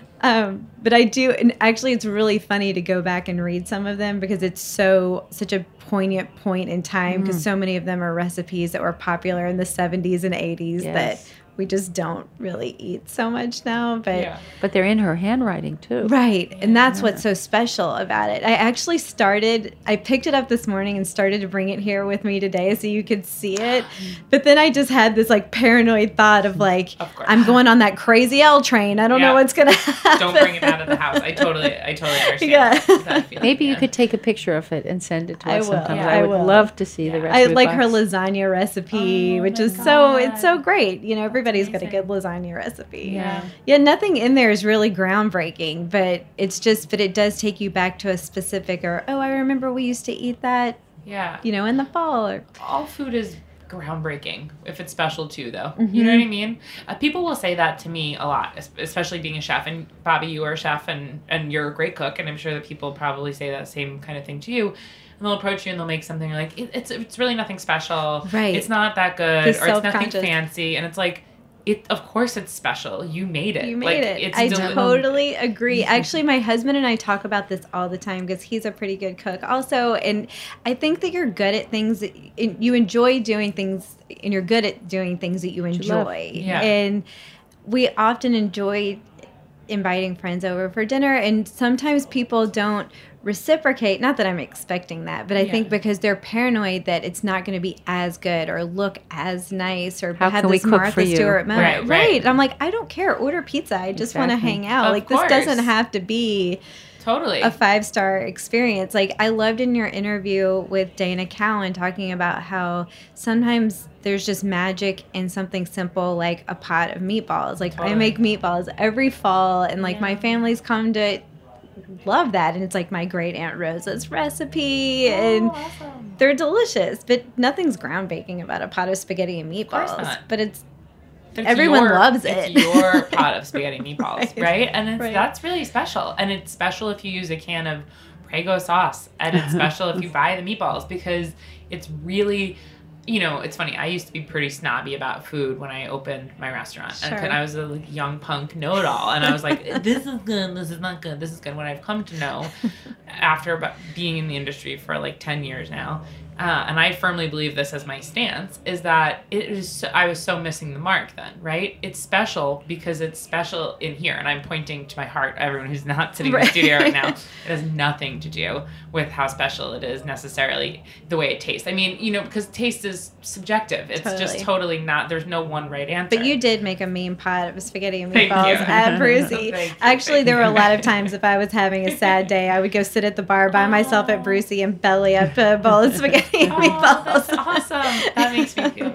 Um, but I do, and actually it's really funny to go back and read some of them because it's so, such a poignant point in time because mm. so many of them are recipes that were popular in the seventies and eighties yes. that we just don't really eat so much now. But yeah. but they're in her handwriting too. Right. And that's yeah. what's so special about it. I actually started, I picked it up this morning and started to bring it here with me today so you could see it. But then I just had this like paranoid thought of like, of I'm going on that crazy L train. I don't yeah. know what's going to happen. Don't bring it out of the house. I totally, I totally understand. Yeah. That feeling, Maybe yeah. you could take a picture of it and send it to I us will. sometime. Yeah, I I would will. love to see yeah. the I recipe like box. her lasagna recipe, oh, which is God. so, it's so great. You know, everybody's got a good lasagna recipe. Yeah. Yeah, nothing in there is really groundbreaking, but it's just, but it does take you back to a specific or, oh, I remember we used to eat that, yeah. you know, in the fall. Or, all food is groundbreaking if it's special too, though. Mm-hmm. You know what I mean? Uh, people will say that to me a lot, especially being a chef. And Bobby, you are a chef and, and you're a great cook. And I'm sure that people probably say that same kind of thing to you. And they'll approach you and they'll make something you're like, it, it's it's really nothing special. Right. It's not that good. The or it's nothing fancy. And it's like, It of course it's special. You made it. You made like, it. It's I del- totally agree. Actually, my husband and I talk about this all the time because he's a pretty good cook also. And I think that you're good at things that you enjoy doing things and you're good at doing things that you enjoy. Yeah. And we often enjoy inviting friends over for dinner. And sometimes people don't reciprocate. Not that I'm expecting that, but I yeah. think because they're paranoid that it's not going to be as good or look as nice or How have can we this cook Martha for you? Stewart moment. Right, Right, right. And I'm like, I don't care. Order pizza. I just want to Exactly. hang out. Of like course. this doesn't have to be Totally. a five-star experience. Like I loved in your interview with Dana Cowan talking about how sometimes there's just magic in something simple like a pot of meatballs. Like Totally. I make meatballs every fall and like Yeah. my family's come to love that, and it's like my great Aunt Rosa's recipe, and oh, awesome. they're delicious. But nothing's groundbreaking about a pot of spaghetti and course meatballs. not. But it's It's everyone your- loves it's it. your pot of spaghetti meatballs, Right. right? And it's, Right. that's really special. And it's special if you use a can of Prego sauce, and it's special if you buy the meatballs because it's really. You know, it's funny. I used to be pretty snobby about food when I opened my restaurant. Sure. And I was a like, young punk know-it-all. And I was like, this is good, this is not good, this is good. What I've come to know after about being in the industry for like ten years now, uh, and I firmly believe this as my stance, is that it is. So, I was so missing the mark then, right? It's special because it's special in here. And I'm pointing to my heart, everyone who's not sitting in the Right. studio right now. It has nothing to do with how special it is necessarily the way it tastes. I mean, you know, because taste is subjective. It's Totally. just totally not, there's no one right answer. But you did make a mean pot of spaghetti and Thank meatballs you. at Brucey. Thank you, Actually, thank there were a you. lot of times if I was having a sad day, I would go sit at the bar by myself at Brucey and belly up a bowl of spaghetti and Oh, meatballs. that's awesome. That makes me feel really good.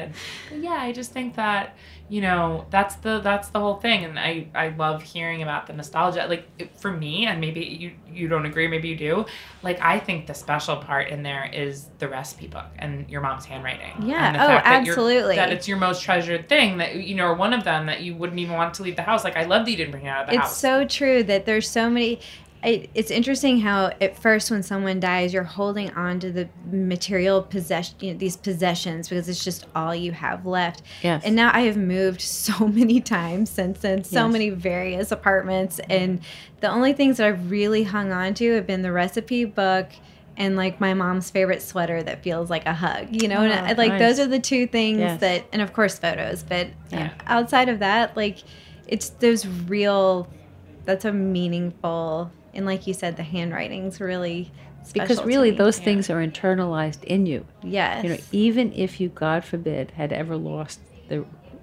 good. But yeah, I just think that, you know, that's the that's the whole thing, and I, I love hearing about the nostalgia. Like it, for me, and maybe you you don't agree, maybe you do. Like I think the special part in there is the recipe book and your mom's handwriting. Yeah. And the Oh, fact that absolutely. That it's your most treasured thing that you know, or one of them that you wouldn't even want to leave the house. Like I love that you didn't bring it out of the It's house. so true that there's so many. I, it's interesting how at first when someone dies, you're holding on to the material possession, you know, these possessions, because it's just all you have left. Yes. And now I have moved so many times since then, so Yes. many various apartments, and the only things that I've really hung on to have been the recipe book and like my mom's favorite sweater that feels like a hug, you know. Oh, and I, like nice. those are the two things Yes. that, and of course photos, but Yeah. outside of that, like it's those real. That's a meaningful. And like you said, the handwriting's really special Because to really, me. those Yeah. things are internalized in you. Yes. You know, even if you, God forbid, had ever lost the, the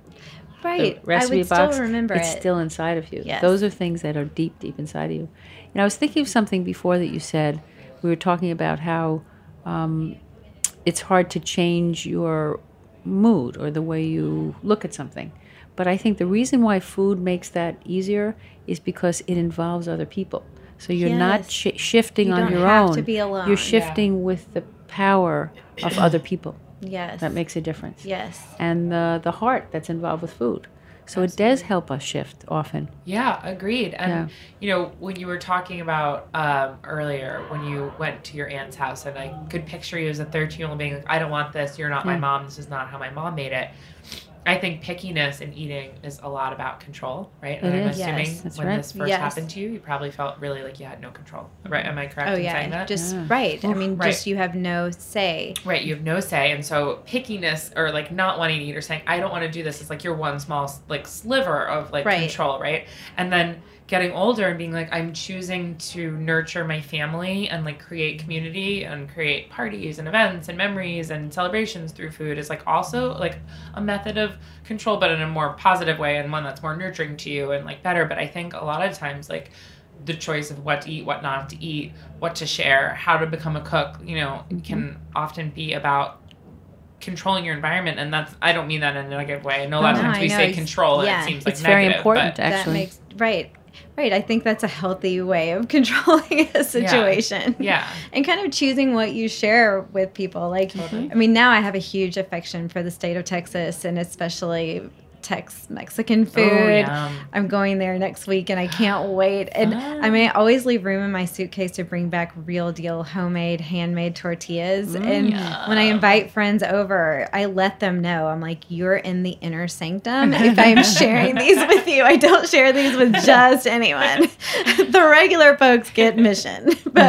right. recipe I would box, still remember it's it. still inside of you. Yes. Those are things that are deep, deep inside of you. And I was thinking of something before that you said. We were talking about how um, it's hard to change your mood or the way you look at something. But I think the reason why food makes that easier is because it involves other people. So you're not Yes. sh- shifting You on don't your have own. to be alone. You're Yeah. shifting with the power of other people. Yes. That makes a difference. Yes. And the the heart that's involved with food. So it does help us shift often. Yeah, agreed. And Yeah. you know, when you were talking about um, earlier, when you went to your aunt's house, and I could picture you as a thirteen-year-old being like, "I don't want this. You're not my Yeah. mom. This is not how my mom made it." I think pickiness in eating is a lot about control, right? And It I'm is. assuming Yes. That's when right. this first Yes. happened to you, you probably felt really like you had no control, right? Am I correct Oh in yeah. saying that? Just Yeah. right. I mean, Right. just you have no say. Right, you have no say, and so pickiness or like not wanting to eat or saying I don't want to do this is like your one small like sliver of like Right. control, right? And then getting older and being like I'm choosing to nurture my family and like create community and create parties and events and memories and celebrations through food is like also like a method of control, but in a more positive way and one that's more nurturing to you and like better. But I think a lot of times like the choice of what to eat, what not to eat, what to share, how to become a cook, you know, can often be about controlling your environment. And that's, I don't mean that in a negative way. I know a lot of No, times I we know. say control and Yeah. it seems like It's very negative, important, but- actually. That makes right. Right. I think that's a healthy way of controlling a situation. Yeah. And kind of choosing what you share with people. Like, Totally. I mean, now I have a huge affection for the state of Texas and especially Tex Mexican food. Oh, yum. I'm going there next week and I can't wait. And Fun. I mean, I always leave room in my suitcase to bring back real deal homemade, handmade tortillas. and Yum. when I invite friends over, I let them know. I'm like, you're in the inner sanctum. If I'm sharing these with you, I don't share these with just anyone. The regular folks get mission,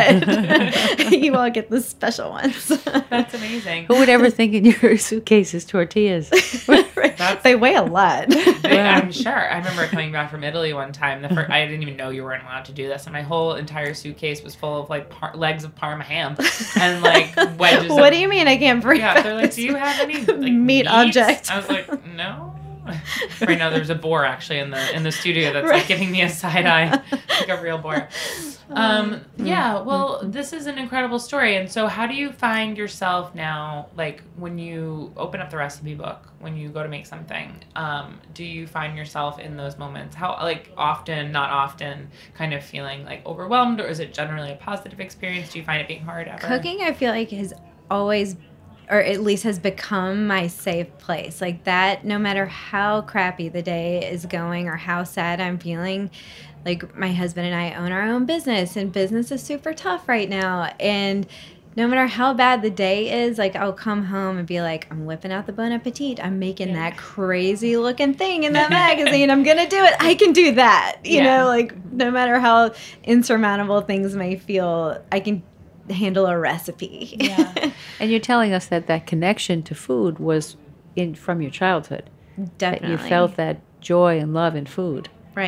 but you all get the special ones. That's amazing. Who would ever think in your suitcase is tortillas? That's- They weigh a lot. They- I'm sure. I remember coming back from Italy one time. The first, I didn't even know you weren't allowed to do this, and my whole entire suitcase was full of like par- legs of Parma ham and like wedges. What of, do you mean I can't bring Yeah, back they're like, this do you have any like, meat meats?" object? I was like, no. Right now, there's a boar actually in the in the studio that's Right. like giving me a side eye, like a real boar. Um, yeah, well, this is an incredible story. And so, how do you find yourself now? Like when you open up the recipe book, when you go to make something, um, do you find yourself in those moments? How like often, not often, kind of feeling like overwhelmed, or is it generally a positive experience? Do you find it being hard ever? Cooking, I feel like, has always, or at least has become my safe place. Like that, no matter how crappy the day is going or how sad I'm feeling, like my husband and I own our own business, and business is super tough right now. And no matter how bad the day is, like I'll come home and be like, I'm whipping out the Bon Appetit. I'm making Yeah. that crazy looking thing in that magazine. I'm going to do it. I can do that. You Yeah. know, like no matter how insurmountable things may feel, I can handle a recipe. Yeah. And you're telling us that that connection to food was in from your childhood. Definitely. That you felt that joy and love in food. Right.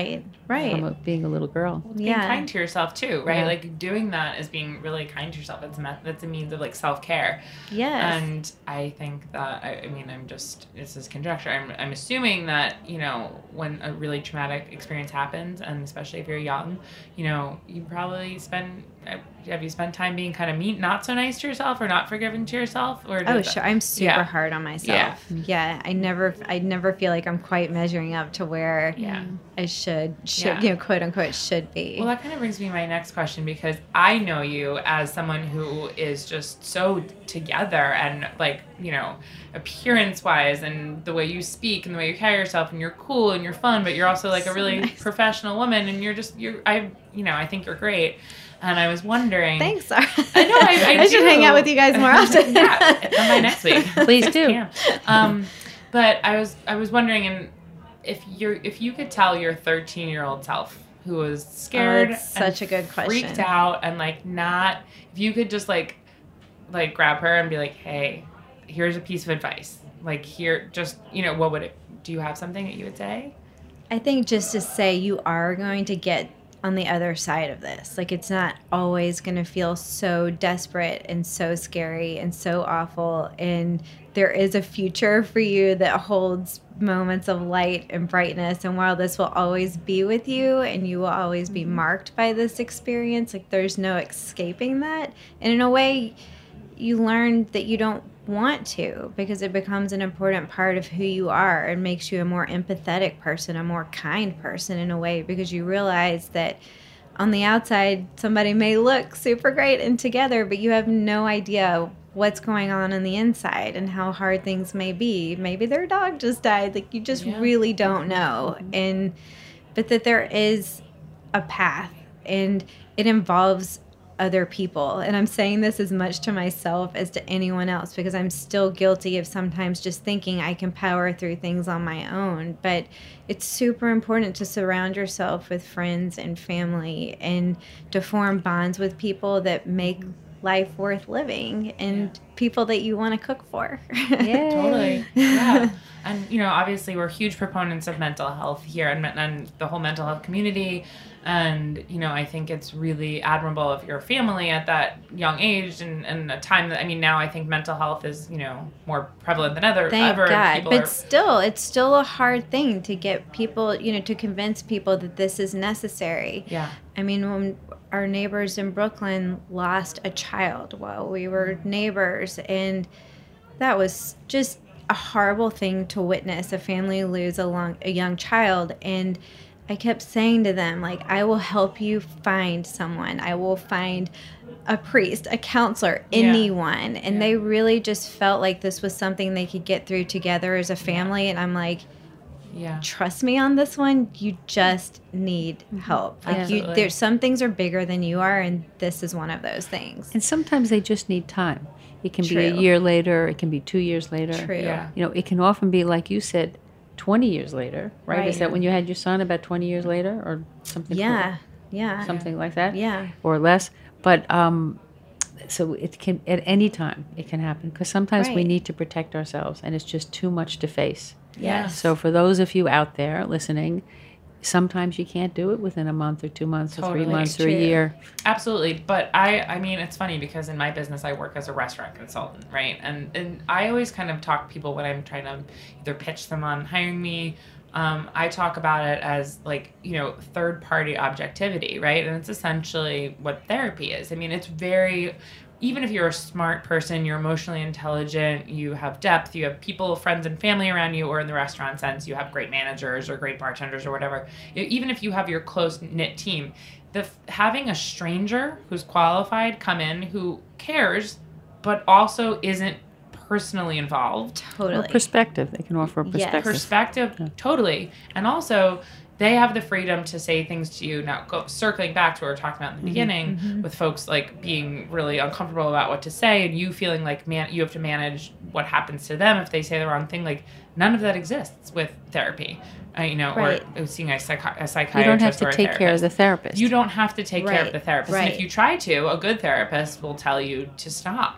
Right. from a, being a little girl. Being Yeah. kind to yourself too, right? Yeah. Like doing that is being really kind to yourself. It's a method, that's a means of like self-care. Yes. And I think that, I, I mean, I'm just, this is conjecture. I'm, I'm assuming that, you know, when a really traumatic experience happens, and especially if you're young, you know, you probably spend, have you spent time being kind of mean, not so nice to yourself, or not forgiving to yourself? Or Oh, does sure. that- I'm super Yeah. hard on myself. Yeah. Yeah. I never, I never feel like I'm quite measuring up to where Yeah. I should, should, Yeah. you know, quote unquote, should be. Well, that kind of brings me to my next question, because I know you as someone who is just so together and, like, you know, appearance wise, and the way you speak and the way you carry yourself, and you're cool and you're fun, but you're also like a So really nice. professional woman, and you're just, you're, I, you know, I think you're great. And I was wondering. Thanks, Sarah. I know, I, I, I should do. hang out with you guys more often. Yeah, come by next week. Please six do. p m Um, but I was, I was wondering, and if you're, if you could tell your thirteen year old self who was scared, Oh, that's such and a good freaked question. out, and like not, if you could just like, like grab her and be like, hey, here's a piece of advice. Like here, just, you know, what would it, do you have something that you would say? I think just to say you are going to get on the other side of this. Like, it's not always going to feel so desperate and so scary and so awful. And there is a future for you that holds moments of light and brightness. And while this will always be with you and you will always be marked by this experience, like, there's no escaping that. And in a way, you learn that you don't want to, because it becomes an important part of who you are and makes you a more empathetic person, a more kind person in a way, because you realize that on the outside somebody may look super great and together, but you have no idea what's going on on the inside and how hard things may be. Maybe their dog just died. Like, you just Yeah. really don't know. And but that there is a path, and it involves other people. And I'm saying this as much to myself as to anyone else, because I'm still guilty of sometimes just thinking I can power through things on my own. But it's super important to surround yourself with friends and family, and to form bonds with people that make life worth living, and people that you want to cook for. Yeah. Totally. Yeah. And, you know, obviously we're huge proponents of mental health here, and, and the whole mental health community. And, you know, I think it's really admirable of your family at that young age, and, and a time that, I mean, now I think mental health is, you know, more prevalent than ever. Thank ever. God. People But are- still, it's still a hard thing to get people, you know, to convince people that this is necessary. Yeah. I mean, when our neighbors in Brooklyn lost a child while we were neighbors, and that was just a horrible thing to witness, a family lose a, long, a young child. And I kept saying to them, like, I will help you find someone. I will find a priest, a counselor, Yeah. anyone. And Yeah. they really just felt like this was something they could get through together as a family. And I'm like, Yeah. trust me on this one. You just need help. Like, you, Absolutely. there's some things are bigger than you are, and this is one of those things. And sometimes they just need time. It can be a True. year later. It can be two years later. True. Yeah. You know, it can often be, like you said, twenty years later, right? Is Right. that when you had your son, about twenty years later, or something? Yeah. Yeah. cool? Something like that. Yeah. Or less. But um, so it can, at any time, it can happen, because sometimes we Right. need to protect ourselves, and it's just too much to face. Yes. So for those of you out there listening, sometimes you can't do it within a month or two months or Totally. three months or True. a year. Absolutely. But I, I mean, it's funny because in my business, I work as a restaurant consultant, right? And, and I always kind of talk to people when I'm trying to either pitch them on hiring me. Um, I talk about it as, like, you know, third party objectivity, right? And it's essentially what therapy is. I mean, it's very, even if you're a smart person, you're emotionally intelligent, you have depth, you have people, friends and family around you, or in the restaurant sense, you have great managers or great bartenders or whatever. E- Even if you have your close knit team, the having a stranger who's qualified come in who cares, but also isn't personally involved. Or Totally. perspective. They can offer a Yes. perspective. Perspective, totally. And also, they have the freedom to say things to you. Now, go, circling back to what we were talking about in the beginning, with folks like being really uncomfortable about what to say, and you feeling like man, you have to manage what happens to them if they say the wrong thing. Like, none of that exists with therapy, uh, you know, Right. or seeing a, psychi- a psychiatrist. You don't have to or a take care of therapist. the therapist. You don't have to take care of Right, the therapist. And if right. you try to, a good therapist will tell you to stop.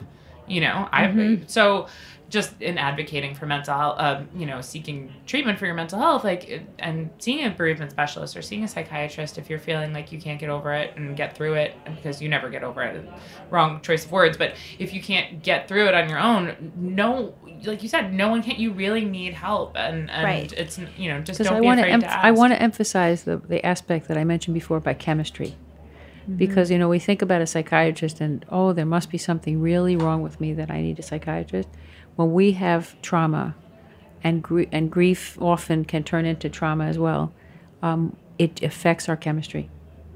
You know, I Mm-hmm. so just in advocating for mental health, uh, you know, seeking treatment for your mental health, like, and seeing a bereavement specialist or seeing a psychiatrist if you're feeling like you can't get over it and get through it, because you never get over it. Wrong choice of words, but if you can't get through it on your own, no, like you said, no one can. You really need help, and, and Right. it's, you know, just Because don't I be want afraid to, to ask. I want to emphasize the the aspect that I mentioned before by chemistry, because you know we think about a psychiatrist and oh, there must be something really wrong with me that I need a psychiatrist. When we have trauma, and gr- and grief often can turn into trauma as well, um, it affects our chemistry,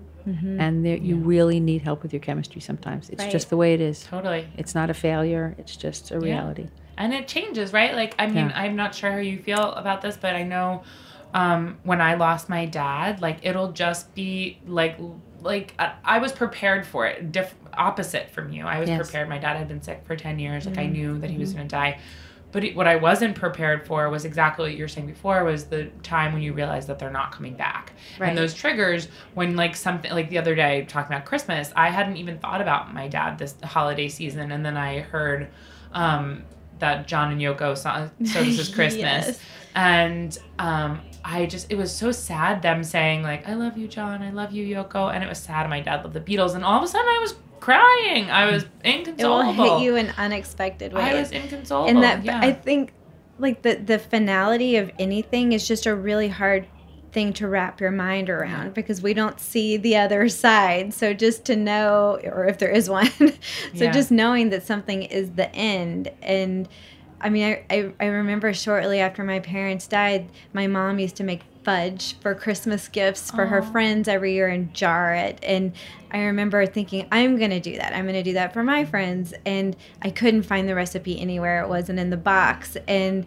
and there, you really need help with your chemistry sometimes. It's Right. just the way it is. Totally. It's not a failure. It's just a reality. And it changes, right? Like, I mean, Yeah. I'm not sure how you feel about this, but I know um, when I lost my dad, like, it'll just be like, like I, I was prepared for it. Diff- opposite from you. I was Yes. prepared. My dad had been sick for ten years. Like, I knew that he was going to die. But it, what I wasn't prepared for was exactly what you were saying before, was the time when you realize that they're not coming back. Right. And those triggers, when like something, like the other day talking about Christmas, I hadn't even thought about my dad this holiday season. And then I heard um, that John and Yoko song, So This Is Christmas. Yes. And um, I just, it was so sad them saying like, I love you, John, I love you, Yoko. And it was sad my dad loved the Beatles. And all of a sudden I was crying. I was It will inconsolable. hit you in unexpected ways. I was inconsolable. and that yeah. I think like the the finality of anything is just a really hard thing to wrap your mind around, because we don't see the other side. So just to know, or if there is one, so Yeah. just knowing that something is the end. And I mean, I, I, I remember shortly after my parents died, my mom used to make fudge for Christmas gifts for her Aw. friends every year and jar it. And I remember thinking, I'm going to do that. I'm going to do that for my friends. And I couldn't find the recipe anywhere. It wasn't in the box. And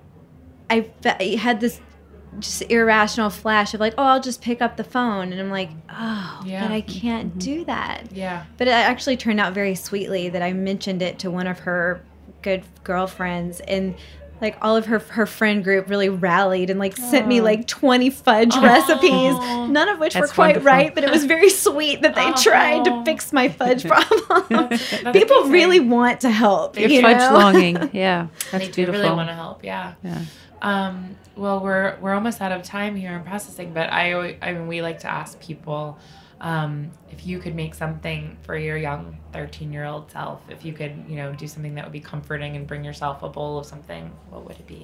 I, fe- I had this just irrational flash of like, oh, I'll just pick up the phone. And I'm like, oh, Yeah. but I can't do that. yeah. But it actually turned out very sweetly that I mentioned it to one of her good girlfriends, and like all of her her friend group really rallied and like sent me like twenty fudge Aw. recipes, none of which That's were quite wonderful. right, but it was very sweet that they Aw. tried to fix my fudge problem. That's- that's People amazing. really want to help. Your you fudge know? longing. Yeah, that's They do beautiful. really want to help. Yeah. Yeah. Um, well, we're we're almost out of time here in processing, but I always, I mean, we like to ask people um, if you could make something for your young thirteen-year-old self, if you could, you know, do something that would be comforting and bring yourself a bowl of something, what would it be?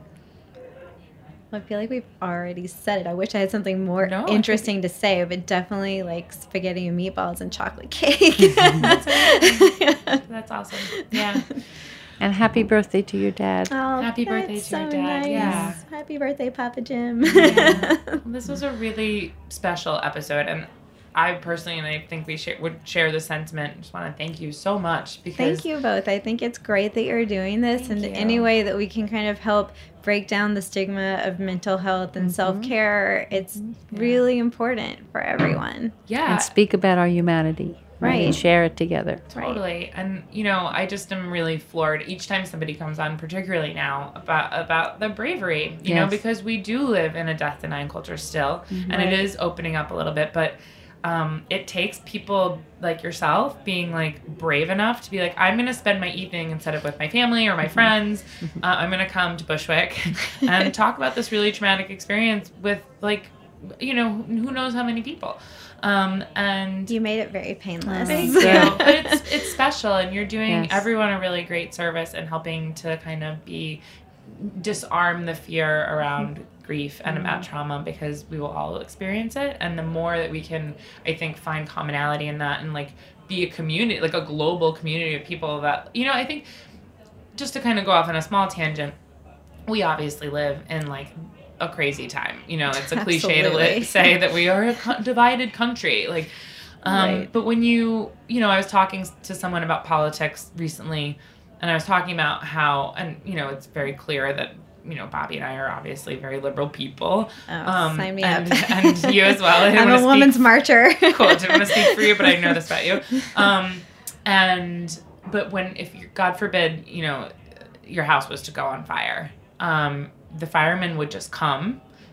I feel like we've already said it. I wish I had something more No, I think- interesting to say, but definitely like spaghetti and meatballs and chocolate cake. That's amazing. That's awesome. Yeah. And happy birthday to your dad. Oh, Happy birthday that's to your so dad. nice. Yeah. Happy birthday, Papa Jim. Yeah. This was a really special episode, and I personally, and I think we share, would share the sentiment. Just want to thank you so much because Thank you both. I think it's great that you're doing this, Thank and you. any way that we can kind of help break down the stigma of mental health and self-care, it's really important for everyone. Yeah, And speak about our humanity. Right. And share it together. totally. And you know, I just am really floored each time somebody comes on, particularly now, about about the bravery. You know, Yes. because we do live in a death denying culture still, and it is opening up a little bit, but. Um, it takes people like yourself being like brave enough to be like, I'm going to spend my evening instead of with my family or my friends. Uh, I'm going to come to Bushwick and talk about this really traumatic experience with like, you know, who knows how many people. Um, and You made it very painless. Thank you. But it's it's special, and you're doing Yes. everyone a really great service and helping to kind of be disarm the fear around grief and about trauma, because we will all experience it. And the more that we can, I think, find commonality in that and like be a community, like a global community of people that, you know, I think just to kind of go off on a small tangent, we obviously live in like a crazy time. You know, it's a cliche to Absolutely. li- say that we are a co- divided country. Like, um, Right. but when you, you know, I was talking to someone about politics recently, and I was talking about how, and you know, it's very clear that, you know, Bobby and I are obviously very liberal people. Oh, sign me and, up. and you as well. I didn't I'm wanna a speak- woman's marcher. Cool. I didn't want to speak for you, but I know this about you. Um, and but when, if you, God forbid, you know, your house was to go on fire, um, the firemen would just come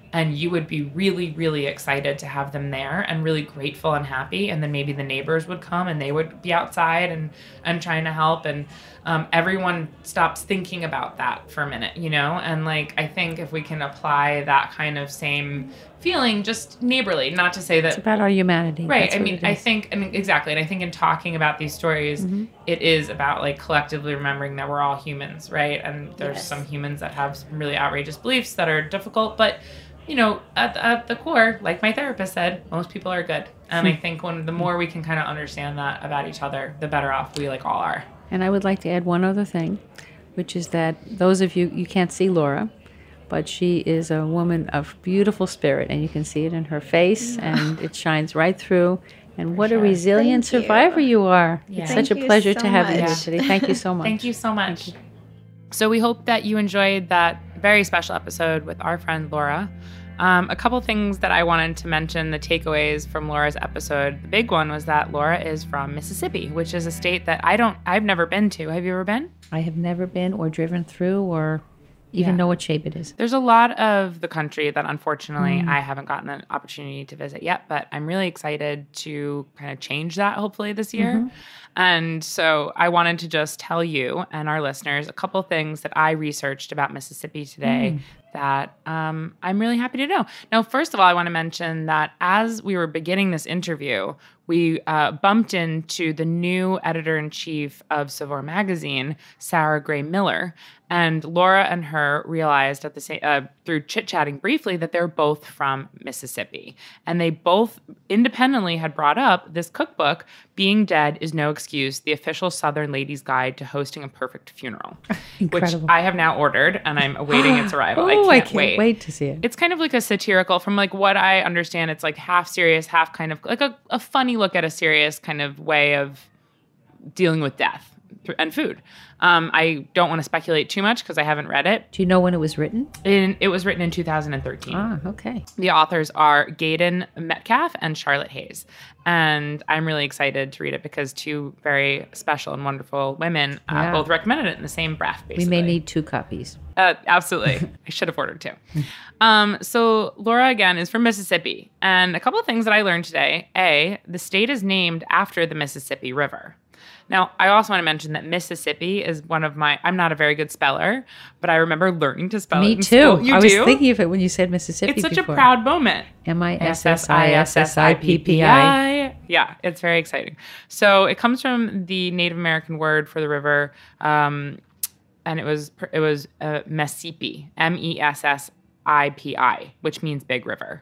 and you would be really, really excited to have them there and really grateful and happy. And then maybe the neighbors would come and they would be outside and, and trying to help. And um, everyone stops thinking about that for a minute, you know? And like, I think if we can apply that kind of same feeling, just neighborly, not to say that It's about our humanity. right. That's I what mean, it I is. think, I mean, exactly. And I think in talking about these stories, Mm-hmm. it is about like collectively remembering that we're all humans, right? And there's Yes. some humans that have some really outrageous beliefs that are difficult, but you know, at, at the core, like my therapist said, most people are good. And I think when the more we can kind of understand that about each other, the better off we like all are. And I would like to add one other thing, which is that those of you, you can't see Laura, but she is a woman of beautiful spirit, and you can see it in her face, and it shines right through. And what a resilient Thank you. survivor you are. Yeah. It's Thank such a you pleasure so to have you here much. today. Thank you so much. Thank you so much. So we hope that you enjoyed that very special episode with our friend Laura. Um, a couple things that I wanted to mention, the takeaways from Laura's episode. The big one was that Laura is from Mississippi, which is a state that I don't, I've never been to. Have you ever been? I have never been or driven through or even Yeah. know what shape it is. There's a lot of the country that unfortunately I haven't gotten an opportunity to visit yet, but I'm really excited to kind of change that hopefully this year. And so I wanted to just tell you and our listeners a couple things that I researched about Mississippi today that um, I'm really happy to know. Now, first of all, I want to mention that as we were beginning this interview, we uh, bumped into the new editor-in-chief of Saveur magazine, Sarah Gray Miller, and Laura and her realized at the same uh, through chit-chatting briefly that they're both from Mississippi, and they both independently had brought up this cookbook, "Being Dead is No Excuse: The Official Southern Ladies' Guide to Hosting a Perfect Funeral," Incredible. which I have now ordered, and I'm awaiting its arrival. I Oh, can't, I can't wait. wait to see it. It's kind of like a satirical, from like what I understand, it's like half serious, half kind of like a, a funny look at a serious kind of way of dealing with death and food. Um, I don't want to speculate too much because I haven't read it. Do you know when it was written? In, it was written in two thousand thirteen. Ah, okay. The authors are Gaydon Metcalf and Charlotte Hayes. And I'm really excited to read it because two very special and wonderful women uh, Yeah. both recommended it in the same breath, basically. We may need two copies. Uh, absolutely. I should have ordered two. Um, so Laura, again, is from Mississippi. And a couple of things that I learned today. A, the state is named after the Mississippi River. Now, I also want to mention that Mississippi is one of my, I'm not a very good speller, but I remember learning to spell it Me in too. school. You I was do? thinking of it when you said Mississippi It's such before. a proud moment. M I S S I S S I P P I. Yeah, it's very exciting. So it comes from the Native American word for the river, um, and it was it was uh, Messippi, M E S S I P I, which means big river.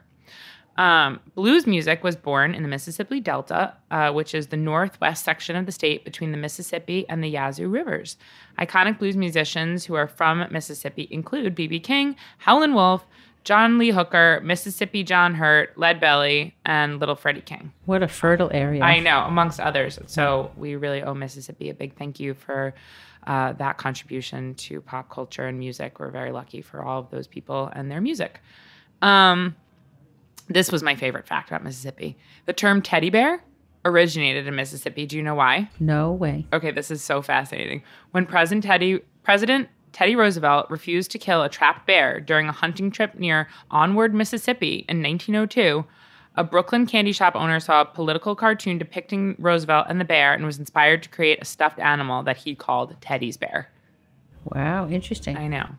Um, blues music was born in the Mississippi Delta, uh, which is the northwest section of the state between the Mississippi and the Yazoo rivers. Iconic blues musicians who are from Mississippi include B B King, Howlin' Wolf, John Lee Hooker, Mississippi John Hurt, Lead Belly, and Little Freddie King. What a fertile area. I know, amongst others. So we really owe Mississippi a big thank you for uh, that contribution to pop culture and music. We're very lucky for all of those people and their music. Um, this was my favorite fact about Mississippi. The term teddy bear originated in Mississippi. Do you know why? No way. Okay, this is so fascinating. When President Teddy, President Teddy Roosevelt refused to kill a trapped bear during a hunting trip near Onward, Mississippi in nineteen oh two, a Brooklyn candy shop owner saw a political cartoon depicting Roosevelt and the bear and was inspired to create a stuffed animal that he called Teddy's Bear. Wow, interesting. I know.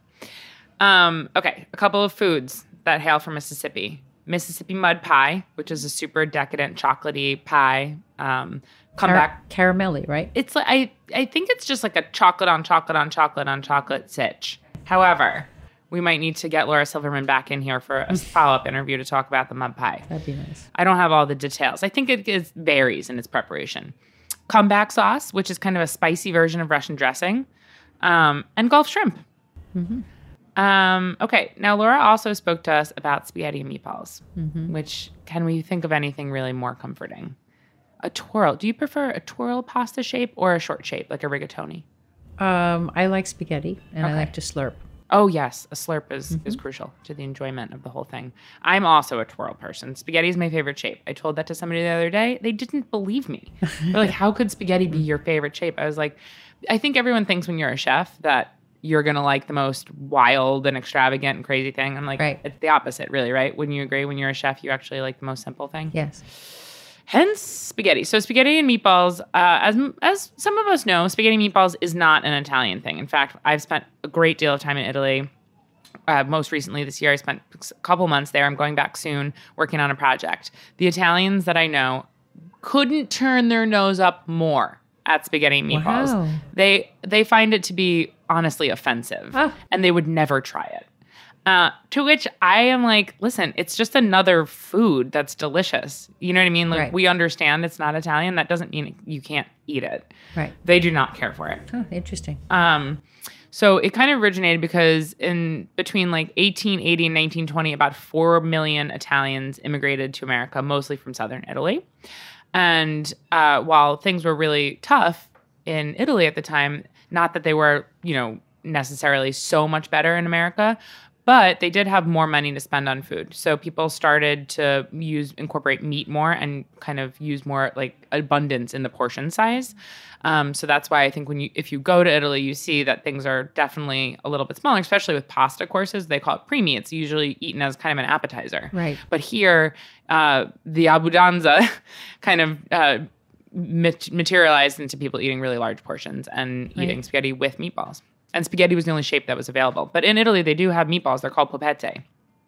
Um, okay, a couple of foods that hail from Mississippi. Mississippi mud pie, which is a super decadent chocolatey pie. Um, come Car- back. Caramelly, right? It's like I, I think it's just like a chocolate on chocolate on chocolate on chocolate sitch. However, we might need to get Laura Silverman back in here for a follow-up interview to talk about the mud pie. That'd be nice. I don't have all the details. I think it is, varies in its preparation. Comeback sauce, which is kind of a spicy version of Russian dressing, um, and Gulf shrimp. Mm-hmm. Um, okay, now Laura also spoke to us about spaghetti and meatballs, Mm-hmm. which can we think of anything really more comforting? A twirl. Do you prefer a twirl pasta shape or a short shape, like a rigatoni? Um, I like spaghetti, and I Okay. like to slurp. Oh, yes. A slurp is, Mm-hmm. is crucial to the enjoyment of the whole thing. I'm also a twirl person. Spaghetti is my favorite shape. I told that to somebody the other day. They didn't believe me. They're like, how could spaghetti be your favorite shape? I was like, I think everyone thinks when you're a chef that you're going to like the most wild and extravagant and crazy thing. I'm like, Right. it's the opposite, really, right? Wouldn't you agree? When you're a chef, you actually like the most simple thing? Yes. Hence spaghetti. So spaghetti and meatballs, uh, as as some of us know, spaghetti and meatballs is not an Italian thing. In fact, I've spent a great deal of time in Italy. Uh, most recently this year, I spent a couple months there. I'm going back soon, working on a project. The Italians that I know couldn't turn their nose up more at spaghetti and meatballs. Wow. They they find it to be honestly offensive, Oh. and they would never try it. Uh, to which I am like, listen, it's just another food that's delicious. You know what I mean? Like, Right. we understand it's not Italian. That doesn't mean you can't eat it. Right. They do not care for it. Oh, interesting. Um, so it kind of originated because in between like eighteen eighty and nineteen twenty, about four million Italians immigrated to America, mostly from southern Italy. And uh, while things were really tough in Italy at the time, not that they were, you know, necessarily so much better in America, but they did have more money to spend on food. So people started to use incorporate meat more and kind of use more like abundance in the portion size. Um, so that's why I think when you if you go to Italy, you see that things are definitely a little bit smaller, especially with pasta courses. They call it primi. It's usually eaten as kind of an appetizer. Right. But here, uh, the abbondanza kind of uh, mat- materialized into people eating really large portions and Right. eating spaghetti with meatballs. And spaghetti was the only shape that was available. But in Italy, they do have meatballs. They're called polpette,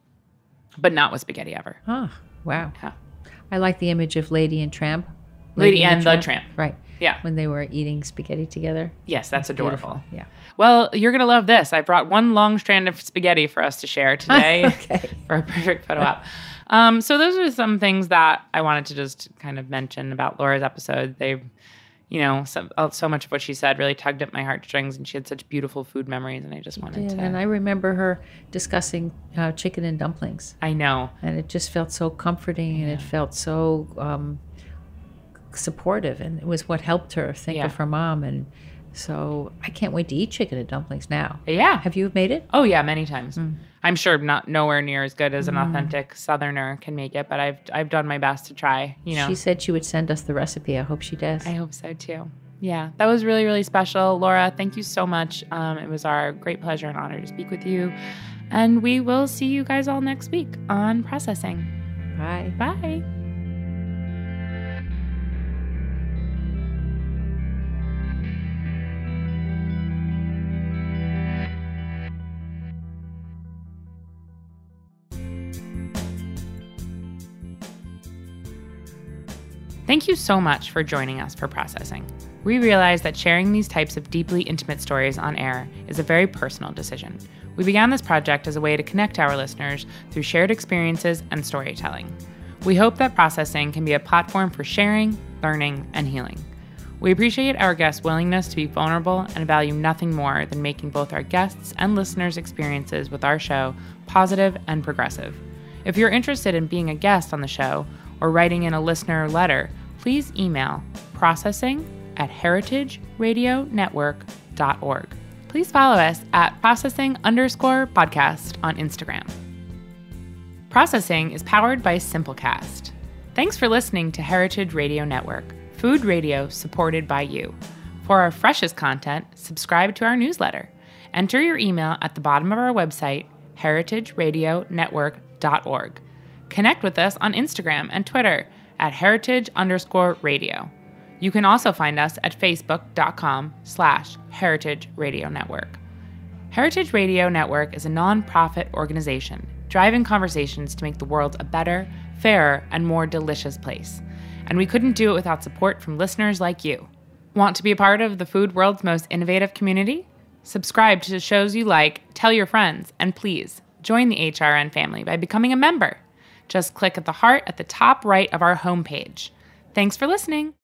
but not with spaghetti ever. Oh, wow. Yeah. I like the image of Lady and Tramp. Lady and the Tramp. Right. Yeah. When they were eating spaghetti together. Yes, that's adorable. Beautiful. Yeah. Well, you're going to love this. I brought one long strand of spaghetti for us to share today Okay. for a perfect photo op. Um, so those are some things that I wanted to just kind of mention about Laura's episode. They, you know, so, so much of what she said really tugged at my heartstrings, and she had such beautiful food memories, and I just wanted Yeah, to. and I remember her discussing uh, chicken and dumplings. I know. And it just felt so comforting, and it felt so um, supportive, and it was what helped her think Yeah. of her mom. And so I can't wait to eat chicken and dumplings now. Yeah. Have you made it? Oh yeah, many times. Mm. I'm sure not nowhere near as good as an authentic Southerner can make it, but I've I've done my best to try. You know, She said she would send us the recipe. I hope she does. I hope so too. Yeah, that was really really special, Laura. Thank you so much. Um, it was our great pleasure and honor to speak with you, and we will see you guys all next week on Processing. Bye. Bye. Thank you so much for joining us for Processing. We realize that sharing these types of deeply intimate stories on air is a very personal decision. We began this project as a way to connect our listeners through shared experiences and storytelling. We hope that Processing can be a platform for sharing, learning, and healing. We appreciate our guests' willingness to be vulnerable and value nothing more than making both our guests' and listeners' experiences with our show positive and progressive. If you're interested in being a guest on the show or writing in a listener letter, please email processing at heritage radio network dot org. Please follow us at processing underscore podcast on Instagram. Processing is powered by Simplecast. Thanks for listening to Heritage Radio Network, food radio supported by you. For our freshest content, subscribe to our newsletter. Enter your email at the bottom of our website, heritage radio network dot org. Connect with us on Instagram and Twitter at heritage underscore radio. You can also find us at facebook.com slash heritage radio network. Heritage Radio Network is a nonprofit organization driving conversations to make the world a better, fairer, and more delicious place. And we couldn't do it without support from listeners like you. Want to be a part of the food world's most innovative community? Subscribe to the shows you like, tell your friends, and please join the H R N family by becoming a member. Just click at the heart at the top right of our homepage. Thanks for listening.